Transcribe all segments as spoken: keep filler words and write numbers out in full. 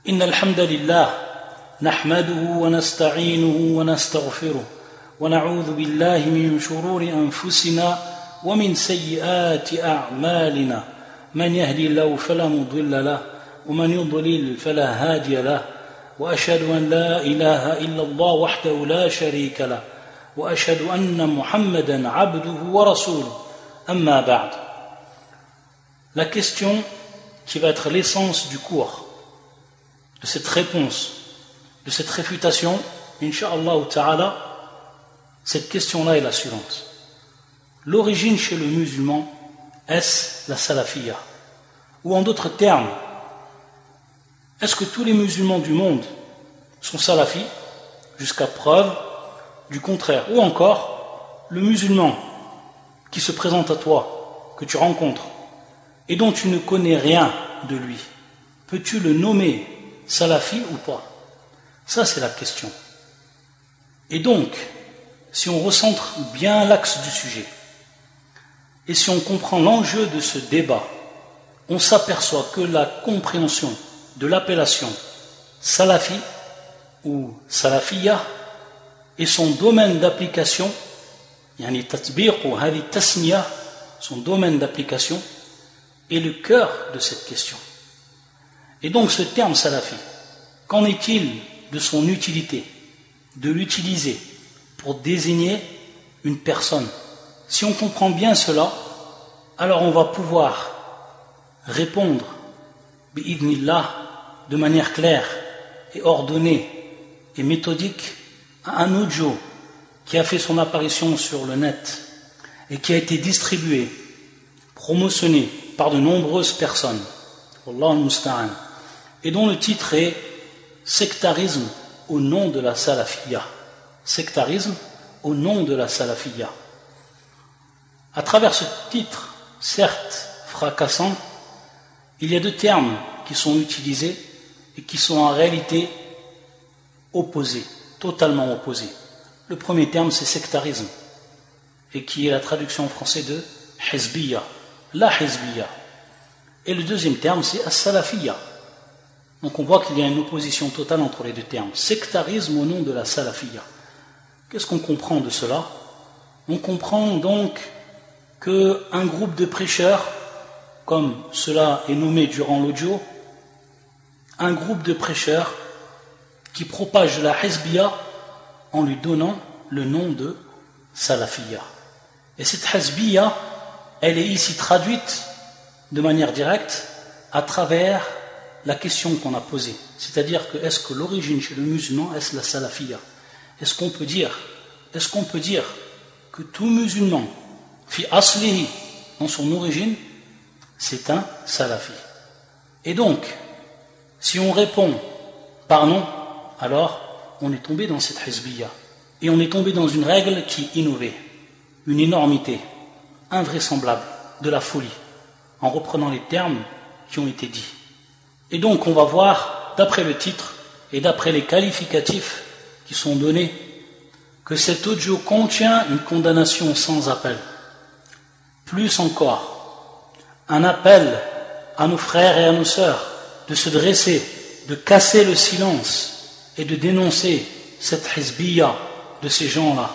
إن الحمد لله نحمده ونستعينه ونستغفره ونعوذ بالله من شرور أنفسنا ومن سيئات أعمالنا من يهدي الله فلا مضل له ومن يضلل فلا هادي له وأشهد أن لا إله إلا الله وحده لا شريك له وأشهد أن محمدا عبده ورسوله أما بعد. La question qui va être l'essence du cours, de cette réponse, de cette réfutation, Inch'Allah ta'ala, cette question-là est la suivante. L'origine chez le musulman, est-ce la salafiyya? Ou en d'autres termes, est-ce que tous les musulmans du monde sont salafis, jusqu'à preuve du contraire? Ou encore, le musulman qui se présente à toi, que tu rencontres, et dont tu ne connais rien de lui, peux-tu le nommer salafi ou pas? Ça, c'est la question. Et donc, si on recentre bien l'axe du sujet, et si on comprend l'enjeu de ce débat, on s'aperçoit que la compréhension de l'appellation salafi ou salafiyya et son domaine d'application, yani tatbiq ou hadi tasmiya, son domaine d'application, est le cœur de cette question. Et donc ce terme salafi, qu'en est-il de son utilité, de l'utiliser pour désigner une personne? Si on comprend bien cela, alors on va pouvoir répondre bi'idnillah de manière claire et ordonnée et méthodique à un audio qui a fait son apparition sur le net et qui a été distribué, promotionné par de nombreuses personnes, Wallahu musta'an, et dont le titre est Sectarisme au nom de la salafiyya. Sectarisme au nom de la salafiyya. À travers ce titre, certes fracassant, il y a deux termes qui sont utilisés et qui sont en réalité opposés, totalement opposés. Le premier terme, c'est sectarisme, et qui est la traduction en français de hizbiyya, la hizbiyya. Et le deuxième terme, c'est as-salafiyya. Donc on voit qu'il y a une opposition totale entre les deux termes. Sectarisme au nom de la salafiyya. Qu'est-ce qu'on comprend de cela? On comprend donc qu'un groupe de prêcheurs, comme cela est nommé durant l'audio, un groupe de prêcheurs qui propage la hizbiyya en lui donnant le nom de salafiyya. Et cette hizbiyya, elle est ici traduite de manière directe à travers la question qu'on a posée. C'est-à-dire que est-ce que l'origine chez le musulman, est-ce la salafiyya? Est-ce qu'on peut dire, est-ce qu'on peut dire que tout musulman, fi aslihi, dans son origine, c'est un salafi? Et donc, si on répond par non, alors on est tombé dans cette hizbiyya. Et on est tombé dans une règle qui est innovée, une énormité, invraisemblable, de la folie, en reprenant les termes qui ont été dits. Et donc on va voir, d'après le titre et d'après les qualificatifs qui sont donnés, que cet audio contient une condamnation sans appel. Plus encore, un appel à nos frères et à nos sœurs de se dresser, de casser le silence et de dénoncer cette hizbiyya de ces gens-là.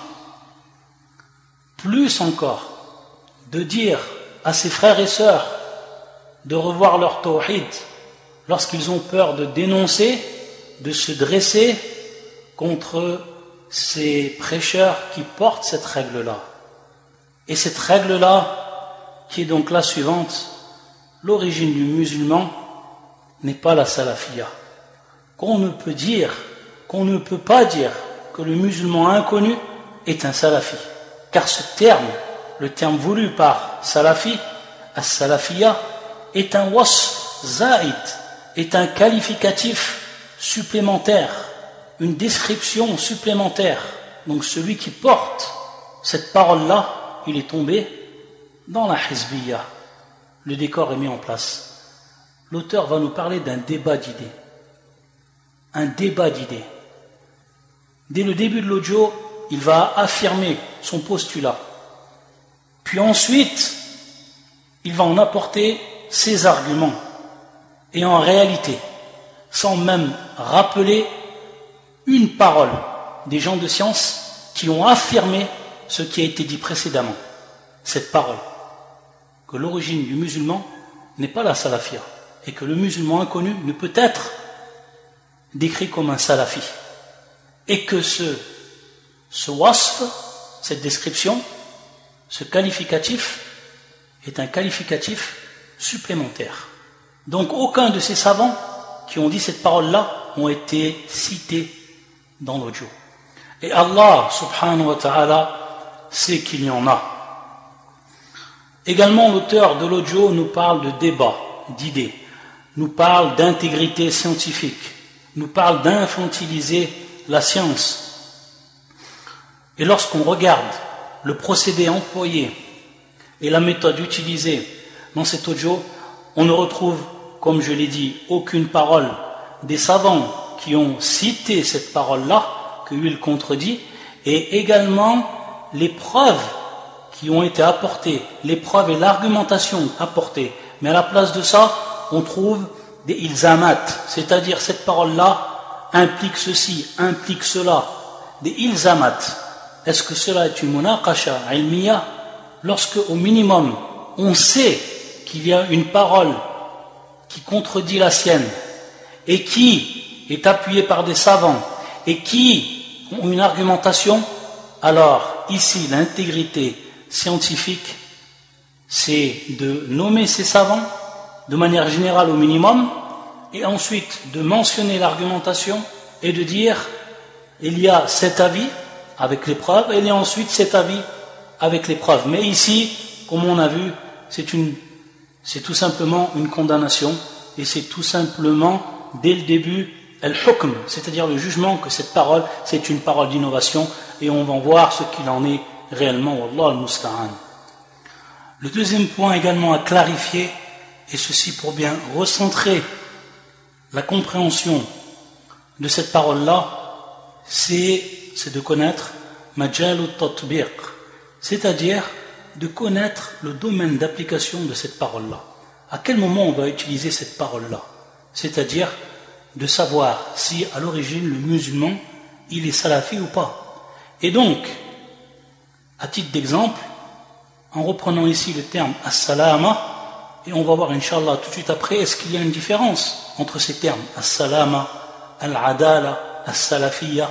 Plus encore, de dire à ses frères et sœurs de revoir leur tawhid lorsqu'ils ont peur de dénoncer, de se dresser contre ces prêcheurs qui portent cette règle-là. Et cette règle-là, qui est donc la suivante, l'origine du musulman n'est pas la salafiyya. Qu'on ne peut dire, qu'on ne peut pas dire que le musulman inconnu est un salafi. Car ce terme, le terme voulu par salafi, as-salafiyya, est un wasf zaïd, est un qualificatif supplémentaire, une description supplémentaire. Donc celui qui porte cette parole-là, il est tombé dans la hizbiyya. Le décor est mis en place. L'auteur va nous parler d'un débat d'idées. Un débat d'idées. Dès le début de l'audio, il va affirmer son postulat. Puis ensuite, il va en apporter ses arguments. Et en réalité, sans même rappeler une parole des gens de science qui ont affirmé ce qui a été dit précédemment. Cette parole, que l'origine du musulman n'est pas la salafia, et que le musulman inconnu ne peut être décrit comme un salafi, et que ce, ce wasf, cette description, ce qualificatif est un qualificatif supplémentaire. Donc aucun de ces savants qui ont dit cette parole-là ont été cités dans l'audio. Et Allah subhanahu wa ta'ala sait qu'il y en a. Également, l'auteur de l'audio nous parle de débat, d'idées, nous parle d'intégrité scientifique, nous parle d'infantiliser la science. Et lorsqu'on regarde le procédé employé et la méthode utilisée dans cet audio, on ne retrouve, comme je l'ai dit, aucune parole des savants qui ont cité cette parole-là, que lui il contredit, et également les preuves qui ont été apportées, les preuves et l'argumentation apportées. Mais à la place de ça, on trouve des ilzamat, c'est-à-dire cette parole-là implique ceci, implique cela, des ilzamat. Est-ce que cela est une munaqasha ilmiya? Lorsque au minimum on sait qu'il y a une parole qui contredit la sienne et qui est appuyée par des savants et qui ont une argumentation, alors ici l'intégrité scientifique, c'est de nommer ces savants de manière générale au minimum, et ensuite de mentionner l'argumentation et de dire il y a cet avis avec les preuves, et il y a ensuite cet avis avec les preuves. Mais ici, comme on a vu, c'est une, c'est tout simplement une condamnation, et c'est tout simplement dès le début al-hukm, c'est-à-dire le jugement que cette parole, c'est une parole d'innovation, et on va voir ce qu'il en est réellement. Wallah al-musta'an. Le deuxième point également à clarifier, et ceci pour bien recentrer la compréhension de cette parole-là, c'est, c'est de connaître majal al-tatbiq, c'est-à-dire de connaître le domaine d'application de cette parole-là. À quel moment on va utiliser cette parole-là? C'est-à-dire de savoir si à l'origine le musulman il est salafi ou pas. Et donc, à titre d'exemple, en reprenant ici le terme as-salama, et on va voir Inch'Allah tout de suite après, est-ce qu'il y a une différence entre ces termes, as-salama, al-adala, as-salafiyya.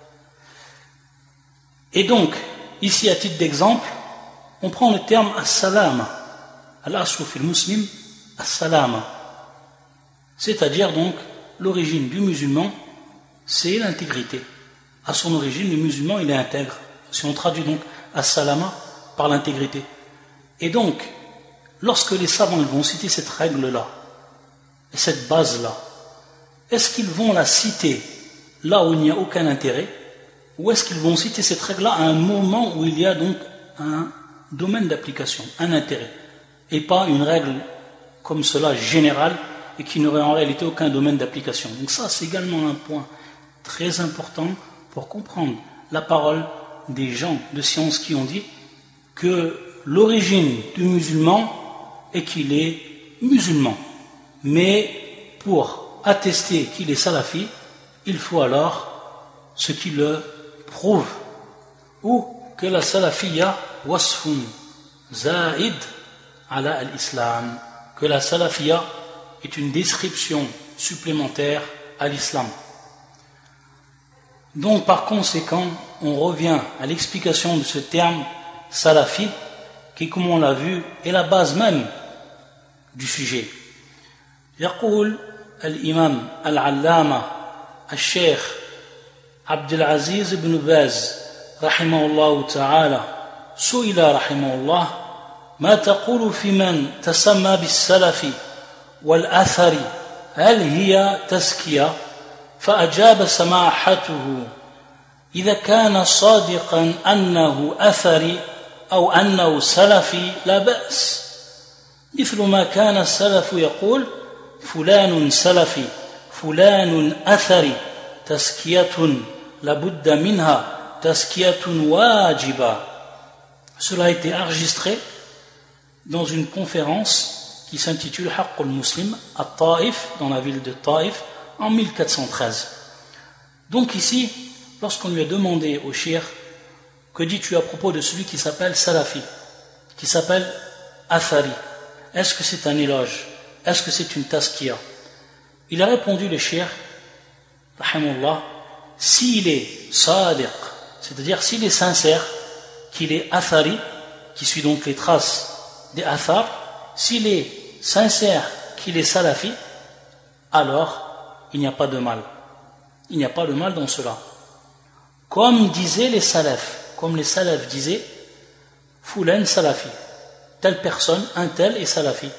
Et donc, ici à titre d'exemple, on prend le terme as-salama, al-aslu fil muslim, as-salama, c'est-à-dire donc l'origine du musulman, c'est l'intégrité. À son origine, le musulman il est intègre. Si on traduit donc as-salama par l'intégrité. Et donc, lorsque les savants ils vont citer cette règle-là, et cette base-là, est-ce qu'ils vont la citer là où il n'y a aucun intérêt, ou est-ce qu'ils vont citer cette règle-là à un moment où il y a donc un domaine d'application, un intérêt, et pas une règle comme cela générale, et qui n'aurait en réalité aucun domaine d'application. Donc ça, c'est également un point très important pour comprendre la parole des gens de science qui ont dit que l'origine du musulman est qu'il est musulman. Mais pour attester qu'il est salafi, il faut alors ce qui le prouve, ou que la salafiyya wasfun zaid ala al-islam, que la salafiyya est une description supplémentaire à l'islam. Donc par conséquent, on revient à l'explication de ce terme salafi, qui, comme on l'a vu, est la base même du sujet. يقول الإمام العلامة الشيخ عبد العزيز بن باز رحمه الله تعالى سئل رحمه الله ما تقول في من تسمى بالسلف والأثر هل هي تزكية؟ فأجاب سماحته إذا كان صادقا أنه أثري أو أنه سلفي لا بأس، مثل ما كان السلف يقول فلان سلفي فلان أثري تزكية لابد منها تزكية واجبة. Cela a été enregistré dans une conférence qui s'intitule Haqq al-Muslim à Taif, dans la ville de Taif, en mille quatre cent treize. Donc ici, lorsqu'on lui a demandé au shir, que dis-tu à propos de celui qui s'appelle Salafi, qui s'appelle Athari, est-ce que c'est un éloge, est-ce que c'est une taskiya? Il a répondu le shir, rahimahullah, s'il est sadiq, c'est-à-dire s'il est sincère, qu'il est Athari, qui suit donc les traces des Athar, s'il est sincère qu'il est Salafi, alors il n'y a pas de mal. Il n'y a pas de mal dans cela. Comme disaient les salafs, comme les salafs disaient, Fulan Salafi, telle personne, un tel est Salafi,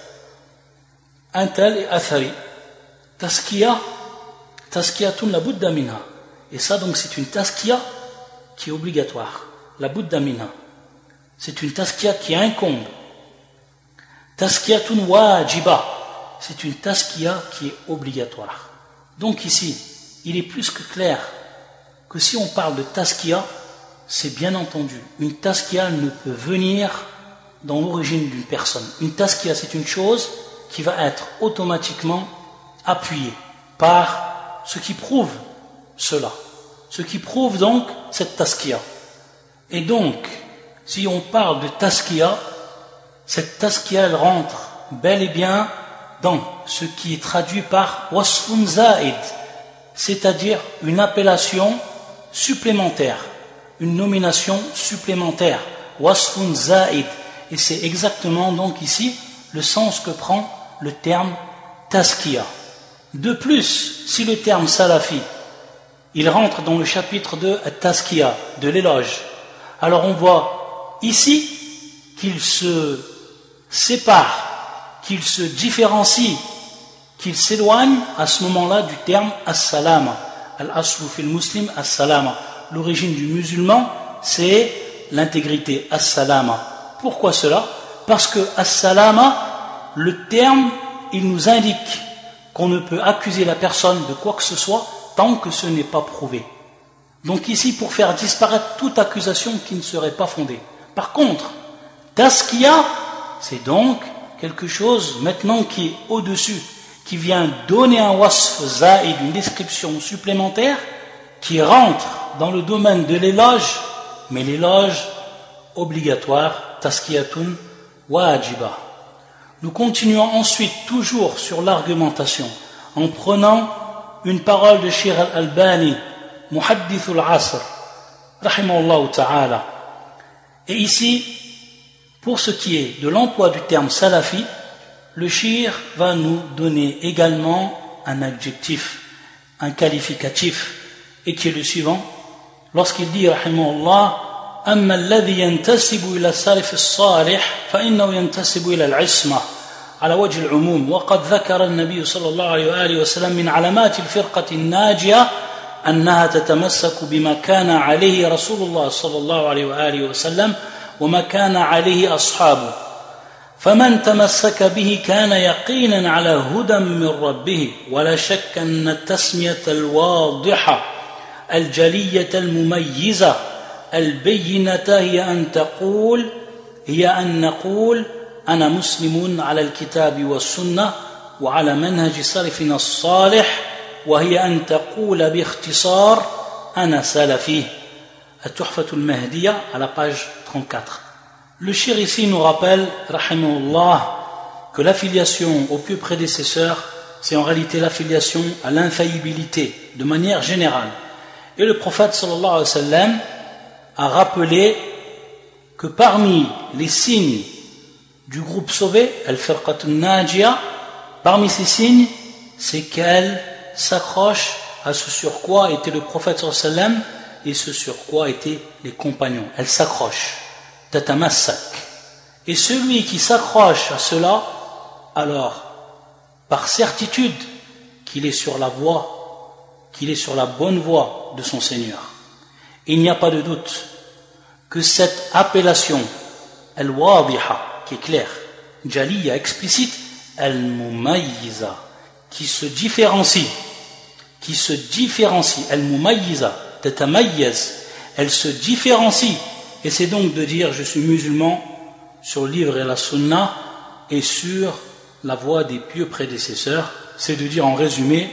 un tel est Athari. Taskiya, taskiyatun la budda minha. Et ça donc c'est une taskiya qui est obligatoire. La budda minha. C'est une taskiya qui incombe. Taskiyatun wajiba. C'est une taskiya qui est obligatoire. Donc ici, il est plus que clair que si on parle de taskiya, c'est bien entendu, une taskiya ne peut venir dans l'origine d'une personne. Une taskiya, c'est une chose qui va être automatiquement appuyée par ce qui prouve cela. Ce qui prouve donc cette taskiya. Et donc, si on parle de taskiya, cette taskiya, elle rentre bel et bien dans ce qui est traduit par wasfun zaid, c'est-à-dire une appellation supplémentaire, une nomination supplémentaire, wasfun zaid. Et c'est exactement donc ici le sens que prend le terme taskiya. De plus, si le terme salafi, il rentre dans le chapitre de taskiya, de l'éloge, alors on voit ici qu'il se sépare, qu'il se différencie, qu'il s'éloigne à ce moment-là du terme as-salama. Al-aslu fil muslim as-salama. L'origine du musulman, c'est l'intégrité, as-salama. Pourquoi cela? Parce que as-salama, le terme, il nous indique qu'on ne peut accuser la personne de quoi que ce soit tant que ce n'est pas prouvé. Donc ici, pour faire disparaître toute accusation qui ne serait pas fondée. Par contre, taskiya, c'est donc quelque chose maintenant qui est au-dessus, qui vient donner un wasf zaïd, une description supplémentaire, qui rentre dans le domaine de l'éloge, mais l'éloge obligatoire, taskiyatun wajiba. Nous continuons ensuite toujours sur l'argumentation, en prenant une parole de Cheikh al-Albani, Muhaddith al-Asr, rahimahullah ta'ala. Et ici, pour ce qui est de l'emploi du terme salafi, le shir va nous donner également un adjectif, un qualificatif, et qui est le suivant. Lorsqu'il dit, rahimahullah, أما الذي ينتسب إلى السلف الصالح فإنه ينتسب إلى العصمة على وجه العموم وقد ذكر النبي صلى الله عليه وآله وسلم من علامات الفرقة الناجية أنها تتمسك بما كان عليه رسول الله صلى الله عليه وآله وسلم وما كان عليه أصحابه فمن تمسك به كان يقينا على هدى من ربه ولا شك أن التسمية الواضحة الجلية المميزة البينة هي أن تقول هي أن نقول أنا مسلم على الكتاب والسنة وعلى منهج سلفنا الصالح وهي أن تقول باختصار أنا سلفي. التحفة المهدية à la page trente-quatre. Le shir ici nous rappelle, rahimahullah, que l'affiliation aux pieux prédécesseurs, c'est en réalité l'affiliation à l'infaillibilité, de manière générale. Et le prophète sallallahu alayhi wa sallam a rappelé que parmi les signes du groupe sauvé, al-firqatun najia, parmi ces signes, c'est qu'elle s'accroche à ce sur quoi était le prophète sallallahu alayhi wa sallam et ce sur quoi étaient les compagnons. Elle s'accroche. Tatamassak. Et celui qui s'accroche à cela, alors, par certitude qu'il est sur la voie, qu'il est sur la bonne voie de son Seigneur. Il n'y a pas de doute que cette appellation, al-wadiha, qui est claire, jaliya, explicite, al-mumayyiza, qui se différencie, qui se différencie, al-mumayyiza, tatamayyaz, elle se différencie, et c'est donc de dire je suis musulman sur le livre et la sunna et sur la voie des pieux prédécesseurs, c'est de dire en résumé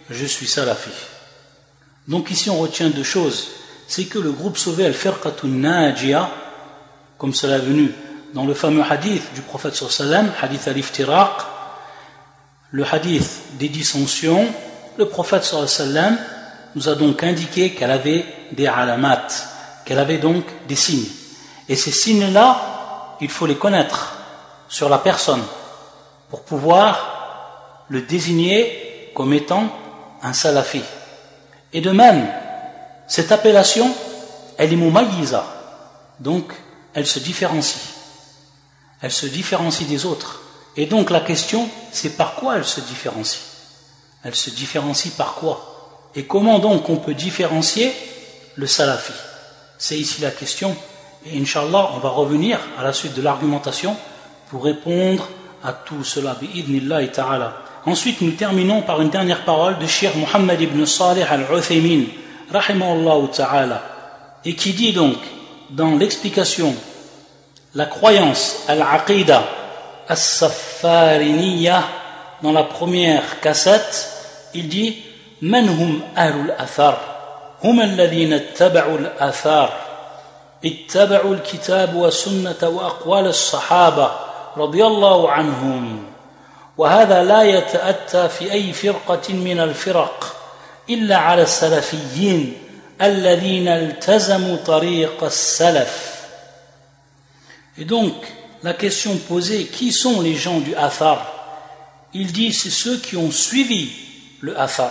je suis salafi. Donc ici on retient deux choses. C'est que le groupe sauvé Al-Firqatun Najiyah, comme cela est venu dans le fameux hadith du prophète sallallahu alayhi wa sallam, hadith al-iftiraq, le hadith des dissensions, le prophète sallallahu alayhi wa sallam nous a donc indiqué qu'elle avait des alamat, qu'elle avait donc des signes. Et ces signes-là, il faut les connaître sur la personne pour pouvoir le désigner comme étant un salafi. Et de même, cette appellation, elle est mumayyiza, donc elle se différencie. Elle se différencie des autres. Et donc la question, c'est par quoi elle se différencie? Elle se différencie par quoi? Et comment donc on peut différencier le salafi? C'est ici la question. Et Inch'Allah, on va revenir à la suite de l'argumentation pour répondre à tout cela. Bi'idhnillahi ta'ala. Ensuite, nous terminons par une dernière parole de Cheikh Mohammed ibn Salih al-Uthaymin, rahimahullah ta'ala, et qui dit donc, dans l'explication, la croyance al-aqida as-safariniyya, dans la première cassette, il dit من هم أهل الأثر هم الذين اتبعوا الآثار اتبعوا الكتاب والسنة وأقوال الصحابة رضي الله عنهم وهذا لا يتأتى في أي فرقة من الفرق إلا على السلفيين الذين التزموا طريق السلف. Et donc la question posée, qui sont les gens du Athar? Il dit c'est ceux qui ont suivi le Athar.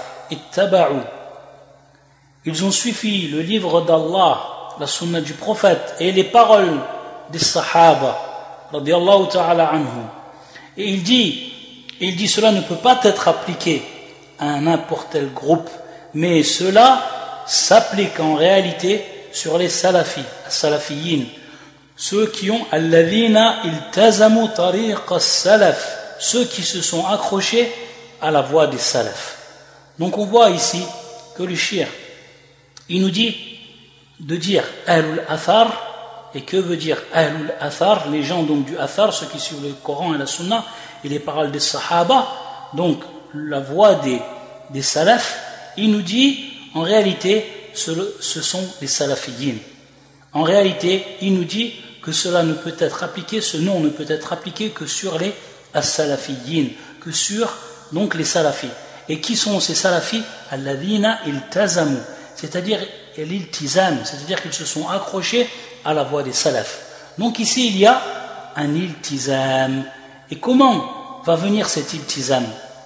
Ils ont suivi le livre d'Allah, la sunna du prophète et les paroles des sahaba radiyallahu ta'ala anhum. Et il dit, il dit cela ne peut pas être appliqué à n'importe quel groupe, mais cela s'applique en réalité sur les salafis, salafiyin, ceux qui ont alladhina iltazamu tariq as-salaf, ceux qui se sont accrochés à la voie des salafs. Donc on voit ici que le shir, il nous dit de dire Ahlul Athar, et que veut dire Ahlul Athar? Les gens donc du Athar, ceux qui suivent le Coran et la Sunna et les paroles des Sahaba, donc la voie des, des Salafs. Il nous dit en réalité ce, ce sont les Salafiyin. En réalité il nous dit que cela ne peut être appliqué, ce nom ne peut être appliqué que sur les As-Salafiyin, que sur donc les Salafis. Et qui sont ces salafis? Alladhina iltazamu, c'est-à-dire l'iltizam, c'est-à-dire qu'ils se sont accrochés à la voie des salafs. Donc ici il y a un iltizam. Et comment va venir cet iltizam?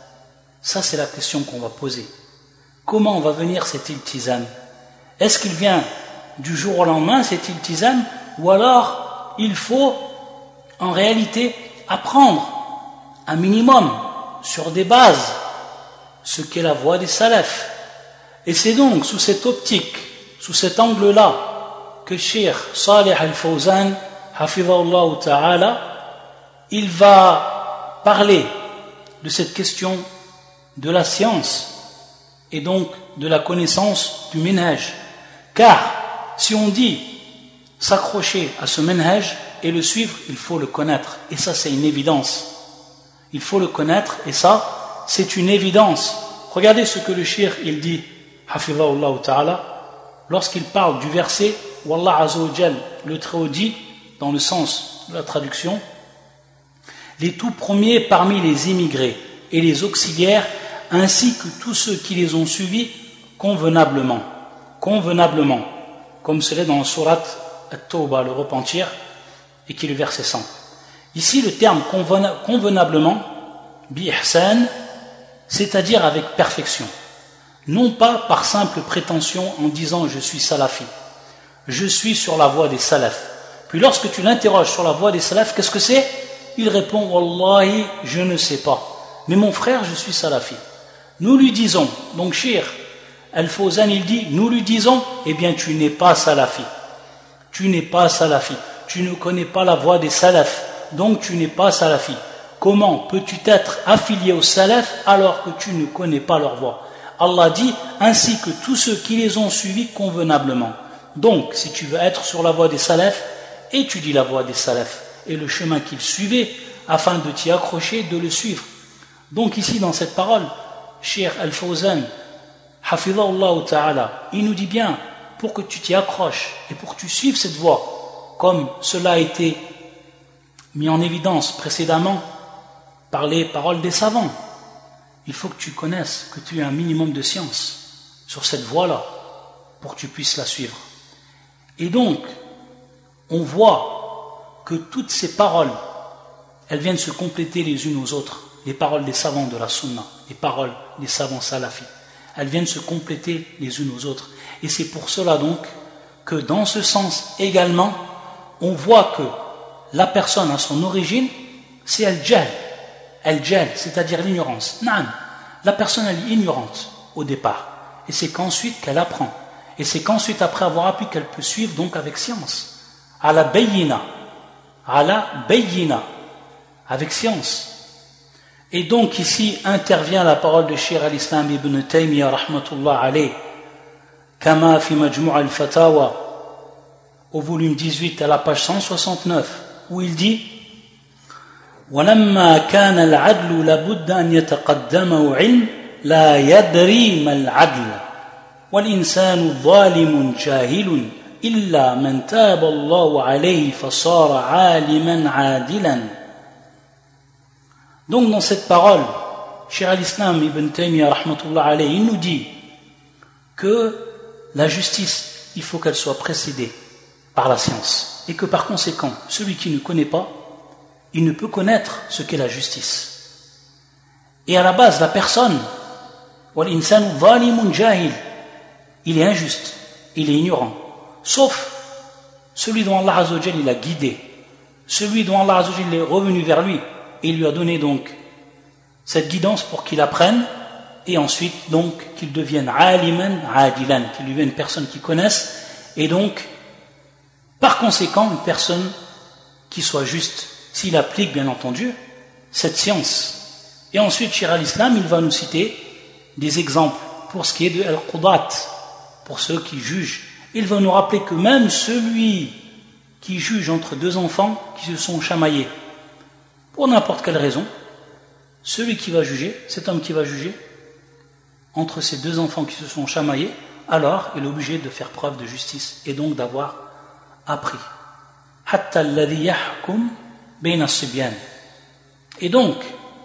Ça c'est la question qu'on va poser. Comment va venir cet iltizam? Est-ce qu'il vient du jour au lendemain cet iltizam, ou alors il faut en réalité apprendre un minimum sur des bases ce qu'est la voie des salafs? Et c'est donc sous cette optique, sous cet angle-là, que Cheikh Salih al-Fawzan, hafidhahullah ta'ala, il va parler de cette question de la science et donc de la connaissance du minhaj. Car si on dit s'accrocher à ce minhaj et le suivre, il faut le connaître. Et ça c'est une évidence. Il faut le connaître et ça c'est une évidence. Regardez ce que le shir il dit, hafidhahullah ta'ala, lorsqu'il parle du verset où Allah Azza wa Jal, le Très-Haut dit, dans le sens de la traduction, les tout premiers parmi les immigrés et les auxiliaires, ainsi que tous ceux qui les ont suivis convenablement, convenablement, comme cela est dans la sourate At-Tawbah, le repentir, et qui est le verset cent. Ici, le terme convenablement, bi-ihsan, c'est-à-dire avec perfection, non pas par simple prétention en disant je suis salafi, je suis sur la voie des salafs. Puis lorsque tu l'interroges sur la voie des salafs, qu'est-ce que c'est? Il répond wallahi je ne sais pas, mais mon frère je suis salafi. Nous lui disons, donc Cheikh Al-Fawzan il dit, nous lui disons, eh bien tu n'es pas salafi, tu n'es pas salafi, tu ne connais pas la voie des salafs, donc tu n'es pas salafi. Comment peux-tu être affilié aux salafs alors que tu ne connais pas leur voie? Allah dit, ainsi que tous ceux qui les ont suivis convenablement. Donc, si tu veux être sur la voie des salafs, étudie la voie des salafs et le chemin qu'ils suivaient afin de t'y accrocher, de le suivre. Donc ici, dans cette parole, Cheikh Al-Fawzan, Hafidhahullah ta'ala, il nous dit bien, pour que tu t'y accroches et pour que tu suives cette voie, comme cela a été mis en évidence précédemment par les paroles des savants, il faut que tu connaisses, que tu aies un minimum de science sur cette voie-là, pour que tu puisses la suivre. Et donc, on voit que toutes ces paroles, elles viennent se compléter les unes aux autres, les paroles des savants de la sunna, les paroles des savants salafis, elles viennent se compléter les unes aux autres. Et c'est pour cela donc que dans ce sens également, on voit que la personne à son origine, c'est al-jahl, al-jahl, c'est-à-dire l'ignorance. Naam, la personne elle est ignorante au départ, et c'est qu'ensuite qu'elle apprend, et c'est qu'ensuite après avoir appris qu'elle peut suivre donc avec science, à la bayyina, à la bayyina, avec science. Et donc ici intervient la parole de Cheikh al-Islam ibn Taymiyyah rahmatullah alayh, Kama fi Majmu' al-Fatawa, au volume dix-huit à la page cent soixante-neuf, où il dit وَلَمَّا كَانَ الْعَدْلُ لَبُدَّ أَنْ يَتَقَدَّمَهُ عِلْمٌ لَا يَدْرِي مَا الْعَدْلُ وَالْإِنسَانُ ظَالِمٌ جَاهِلٌ إِلَّا مَنْ تَابَ اللَّهُ عَلَيْهِ فَصَارَ عَالِمًا عَادِلًا. Donc dans cette parole, Cheikh al-Islam ibn Taymiyyah rahmatullah alayhi, il nous dit que la justice, il faut qu'elle soit précédée par la science, et que par conséquent, celui qui ne connaît pas, il ne peut connaître ce qu'est la justice. Et à la base, la personne, وَالْإِنسَانُ ظَالِمٌ جَاهِلٌ, il est injuste, il est ignorant, sauf celui dont Allah Azza wa Jalla il a guidé, celui dont Allah Azza wa Jalla est revenu vers lui, et il lui a donné donc cette guidance pour qu'il apprenne, et ensuite donc qu'il devienne aliman adilan, qu'il devienne une personne qui connaisse, et donc par conséquent une personne qui soit juste, s'il applique bien entendu cette science. Et ensuite Cheikh al-Islam il va nous citer des exemples pour ce qui est de al-Qudat, pour ceux qui jugent. Il va nous rappeler que même celui qui juge entre deux enfants qui se sont chamaillés pour n'importe quelle raison, celui qui va juger, cet homme qui va juger entre ces deux enfants qui se sont chamaillés, alors il est obligé de faire preuve de justice et donc d'avoir appris. Hatta alladhi yahkum bayna as-sibyan. Et donc,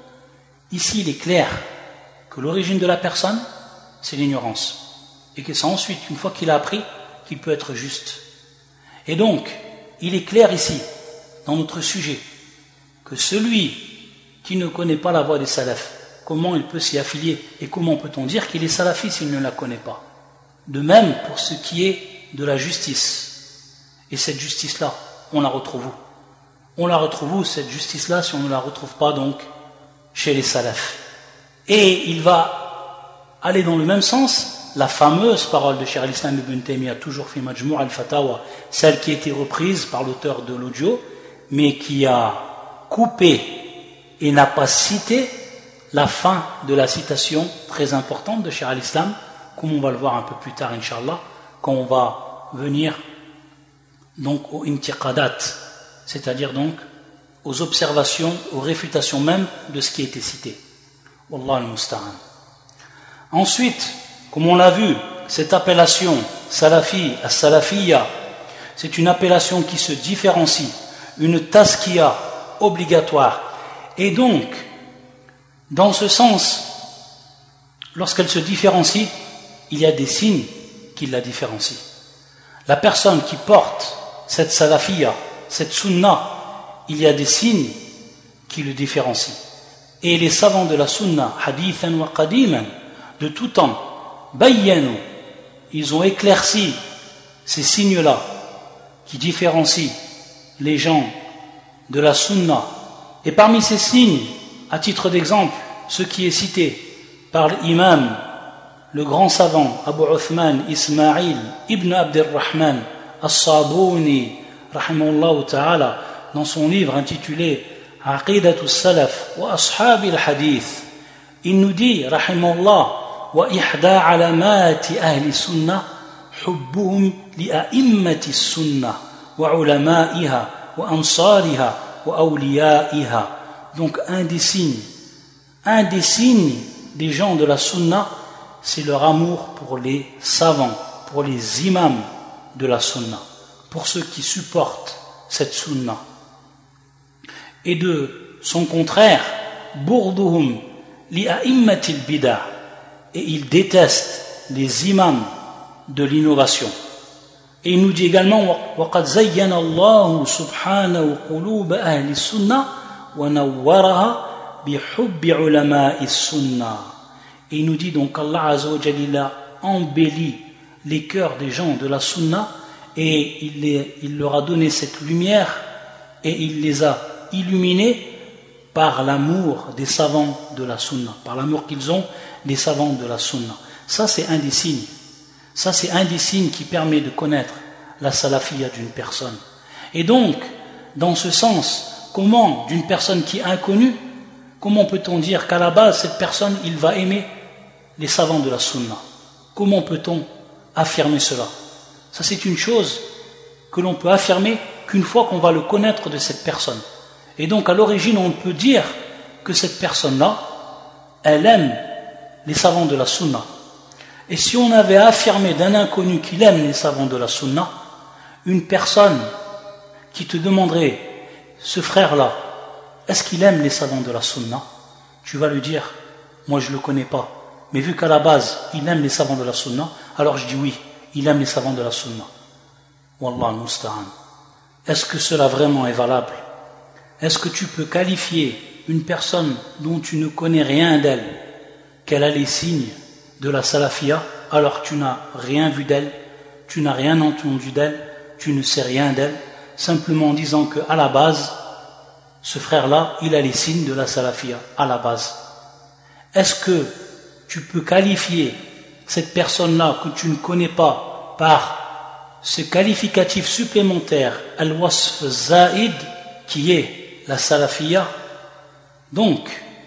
ici il est clair que l'origine de la personne, c'est l'ignorance. Et que c'est ensuite, une fois qu'il a appris, qu'il peut être juste. Et donc, il est clair ici, dans notre sujet, que celui qui ne connaît pas la voie des salafs, comment il peut s'y affilier et comment peut-on dire qu'il est salafi s'il ne la connaît pas. De même pour ce qui est de la justice. Et cette justice-là, on la retrouve où? On la retrouve où, cette justice-là, si on ne la retrouve pas donc chez les salafs? Et il va aller dans le même sens, la fameuse parole de Cheikh al-Islam ibn Taymiyyah, toujours fi Majmu' al-Fatawa, celle qui a été reprise par l'auteur de l'audio, mais qui a coupé et n'a pas cité la fin de la citation très importante de Cheikh al-Islam, comme on va le voir un peu plus tard, Inch'Allah, quand on va venir donc aux intiqadat, c'est-à-dire donc aux observations, aux réfutations même de ce qui a été cité. Wallah al-Musta'an. Ensuite, comme on l'a vu, cette appellation salafi, as-salafiyya, c'est une appellation qui se différencie, une taskiya obligatoire. Et donc, dans ce sens, lorsqu'elle se différencie, il y a des signes qui la différencient. La personne qui porte cette salafiyya, cette sunna, il y a des signes qui le différencient. Et les savants de la sunna, hadithan wa qadiman, de tout temps, bayyanu, ils ont éclairci ces signes-là qui différencient les gens de la sunna. Et parmi ces signes, à titre d'exemple, ce qui est cité par l'imam, le grand savant Abu Uthman Ismail ibn Abdirrahman As-Sabuni, rahimahullah ta'ala, dans son livre intitulé Aqidatu Salaf wa Ashab al-Hadith, il nous dit, rahimahullah, wa ihda alamati ahli sunnah hubbuhum li a'immati sunnah wa ulama'iha wa ansariha wa awliya'iha. Donc un des signes, un des signes des gens de la sunna, c'est leur amour pour les savants, pour les imams de la sunna, pour ceux qui supportent cette sunna. Et de son contraire, bourduhum li a'immatil bid'ah, et il déteste les imams de l'innovation. Et il nous dit également وَقَدْ زَيَّنَ اللَّهُ سُبْحَانَهُ قُلُوبَ أَهْلِ السُّنَّةِ وَنَوَّرَهَا بِحُبِّ عُلَمَاءِ السُّنَّةِ. Et il nous dit donc qu'Allah Azza wa Jalla embellit les cœurs des gens de la sunna et il, les, il leur a donné cette lumière et il les a illuminés par l'amour des savants de la sunna, par l'amour qu'ils ont des savants de la sunna. Ça c'est un des signes. Ça c'est un des signes qui permet de connaître la salafiyya d'une personne. Et donc, dans ce sens, comment d'une personne qui est inconnue, comment peut-on dire qu'à la base cette personne il va aimer les savants de la sunna? Comment peut-on affirmer cela? Ça c'est une chose que l'on peut affirmer qu'une fois qu'on va le connaître de cette personne. Et donc à l'origine on peut dire que cette personne-là, elle aime les savants de la sunna. Et si on avait affirmé d'un inconnu qu'il aime les savants de la sunna, une personne qui te demanderait, ce frère-là, est-ce qu'il aime les savants de la sunna? Tu vas lui dire, moi je ne le connais pas, mais vu qu'à la base il aime les savants de la sunna, alors je dis oui, il aime les savants de la sunna. Wallah musta'an. Est-ce que cela vraiment est valable? Est-ce que tu peux qualifier une personne dont tu ne connais rien d'elle, qu'elle a les signes de la salafiyya, alors tu n'as rien vu d'elle, tu n'as rien entendu d'elle, tu ne sais rien d'elle, simplement en disant qu'à la base, ce frère-là, il a les signes de la salafiyya, à la base. Est-ce que tu peux qualifier cette personne-là que tu ne connais pas par ce qualificatif supplémentaire, al-wasf zaïd, qui est la salafiyya? Donc,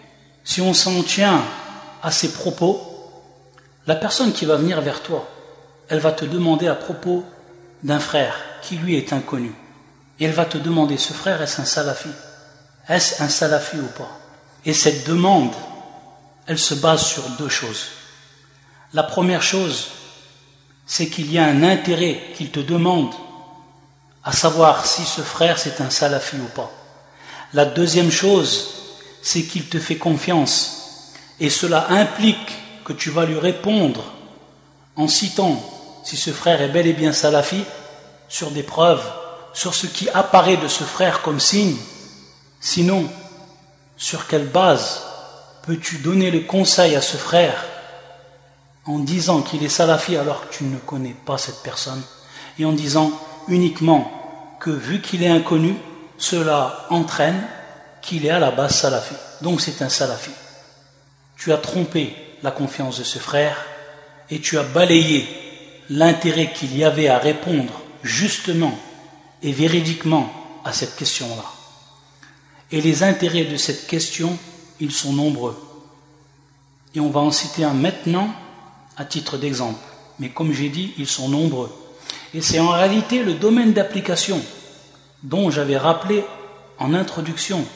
si on s'en tient à ces propos, la personne qui va venir vers toi, elle va te demander à propos d'un frère qui lui est inconnu. Et elle va te demander, ce frère, est-ce un salafi? Est-ce un salafi ou pas? Et cette demande, elle se base sur deux choses. La première chose, c'est qu'il y a un intérêt qu'il te demande à savoir si ce frère c'est un salafi ou pas. La deuxième chose, c'est qu'il te fait confiance. Et cela implique que tu vas lui répondre en citant, si ce frère est bel et bien salafi, sur des preuves, sur ce qui apparaît de ce frère comme signe. Sinon, sur quelle base peux-tu donner le conseil à ce frère en disant qu'il est salafi alors que tu ne connais pas cette personne, et en disant uniquement que vu qu'il est inconnu, cela entraîne qu'il est à la base salafi. Donc c'est un salafi. Tu as trompé la confiance de ce frère et tu as balayé l'intérêt qu'il y avait à répondre justement et véridiquement à cette question-là. Et les intérêts de cette question, ils sont nombreux. Et on va en citer un maintenant à titre d'exemple. Mais comme j'ai dit, ils sont nombreux. Et c'est en réalité le domaine d'application dont j'avais rappelé en introduction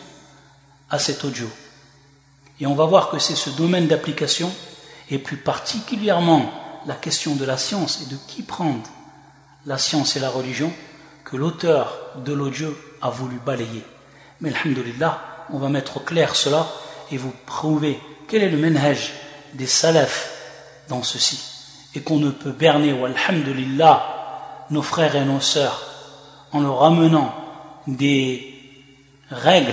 à cet audio. Et on va voir que c'est ce domaine d'application, et plus particulièrement la question de la science et de qui prendre la science et la religion, que l'auteur de l'audio a voulu balayer. Mais alhamdulillah, on va mettre au clair cela et vous prouver quel est le manhaj des salafs dans ceci. Et qu'on ne peut berner, ou alhamdulillah, nos frères et nos sœurs en leur ramenant des règles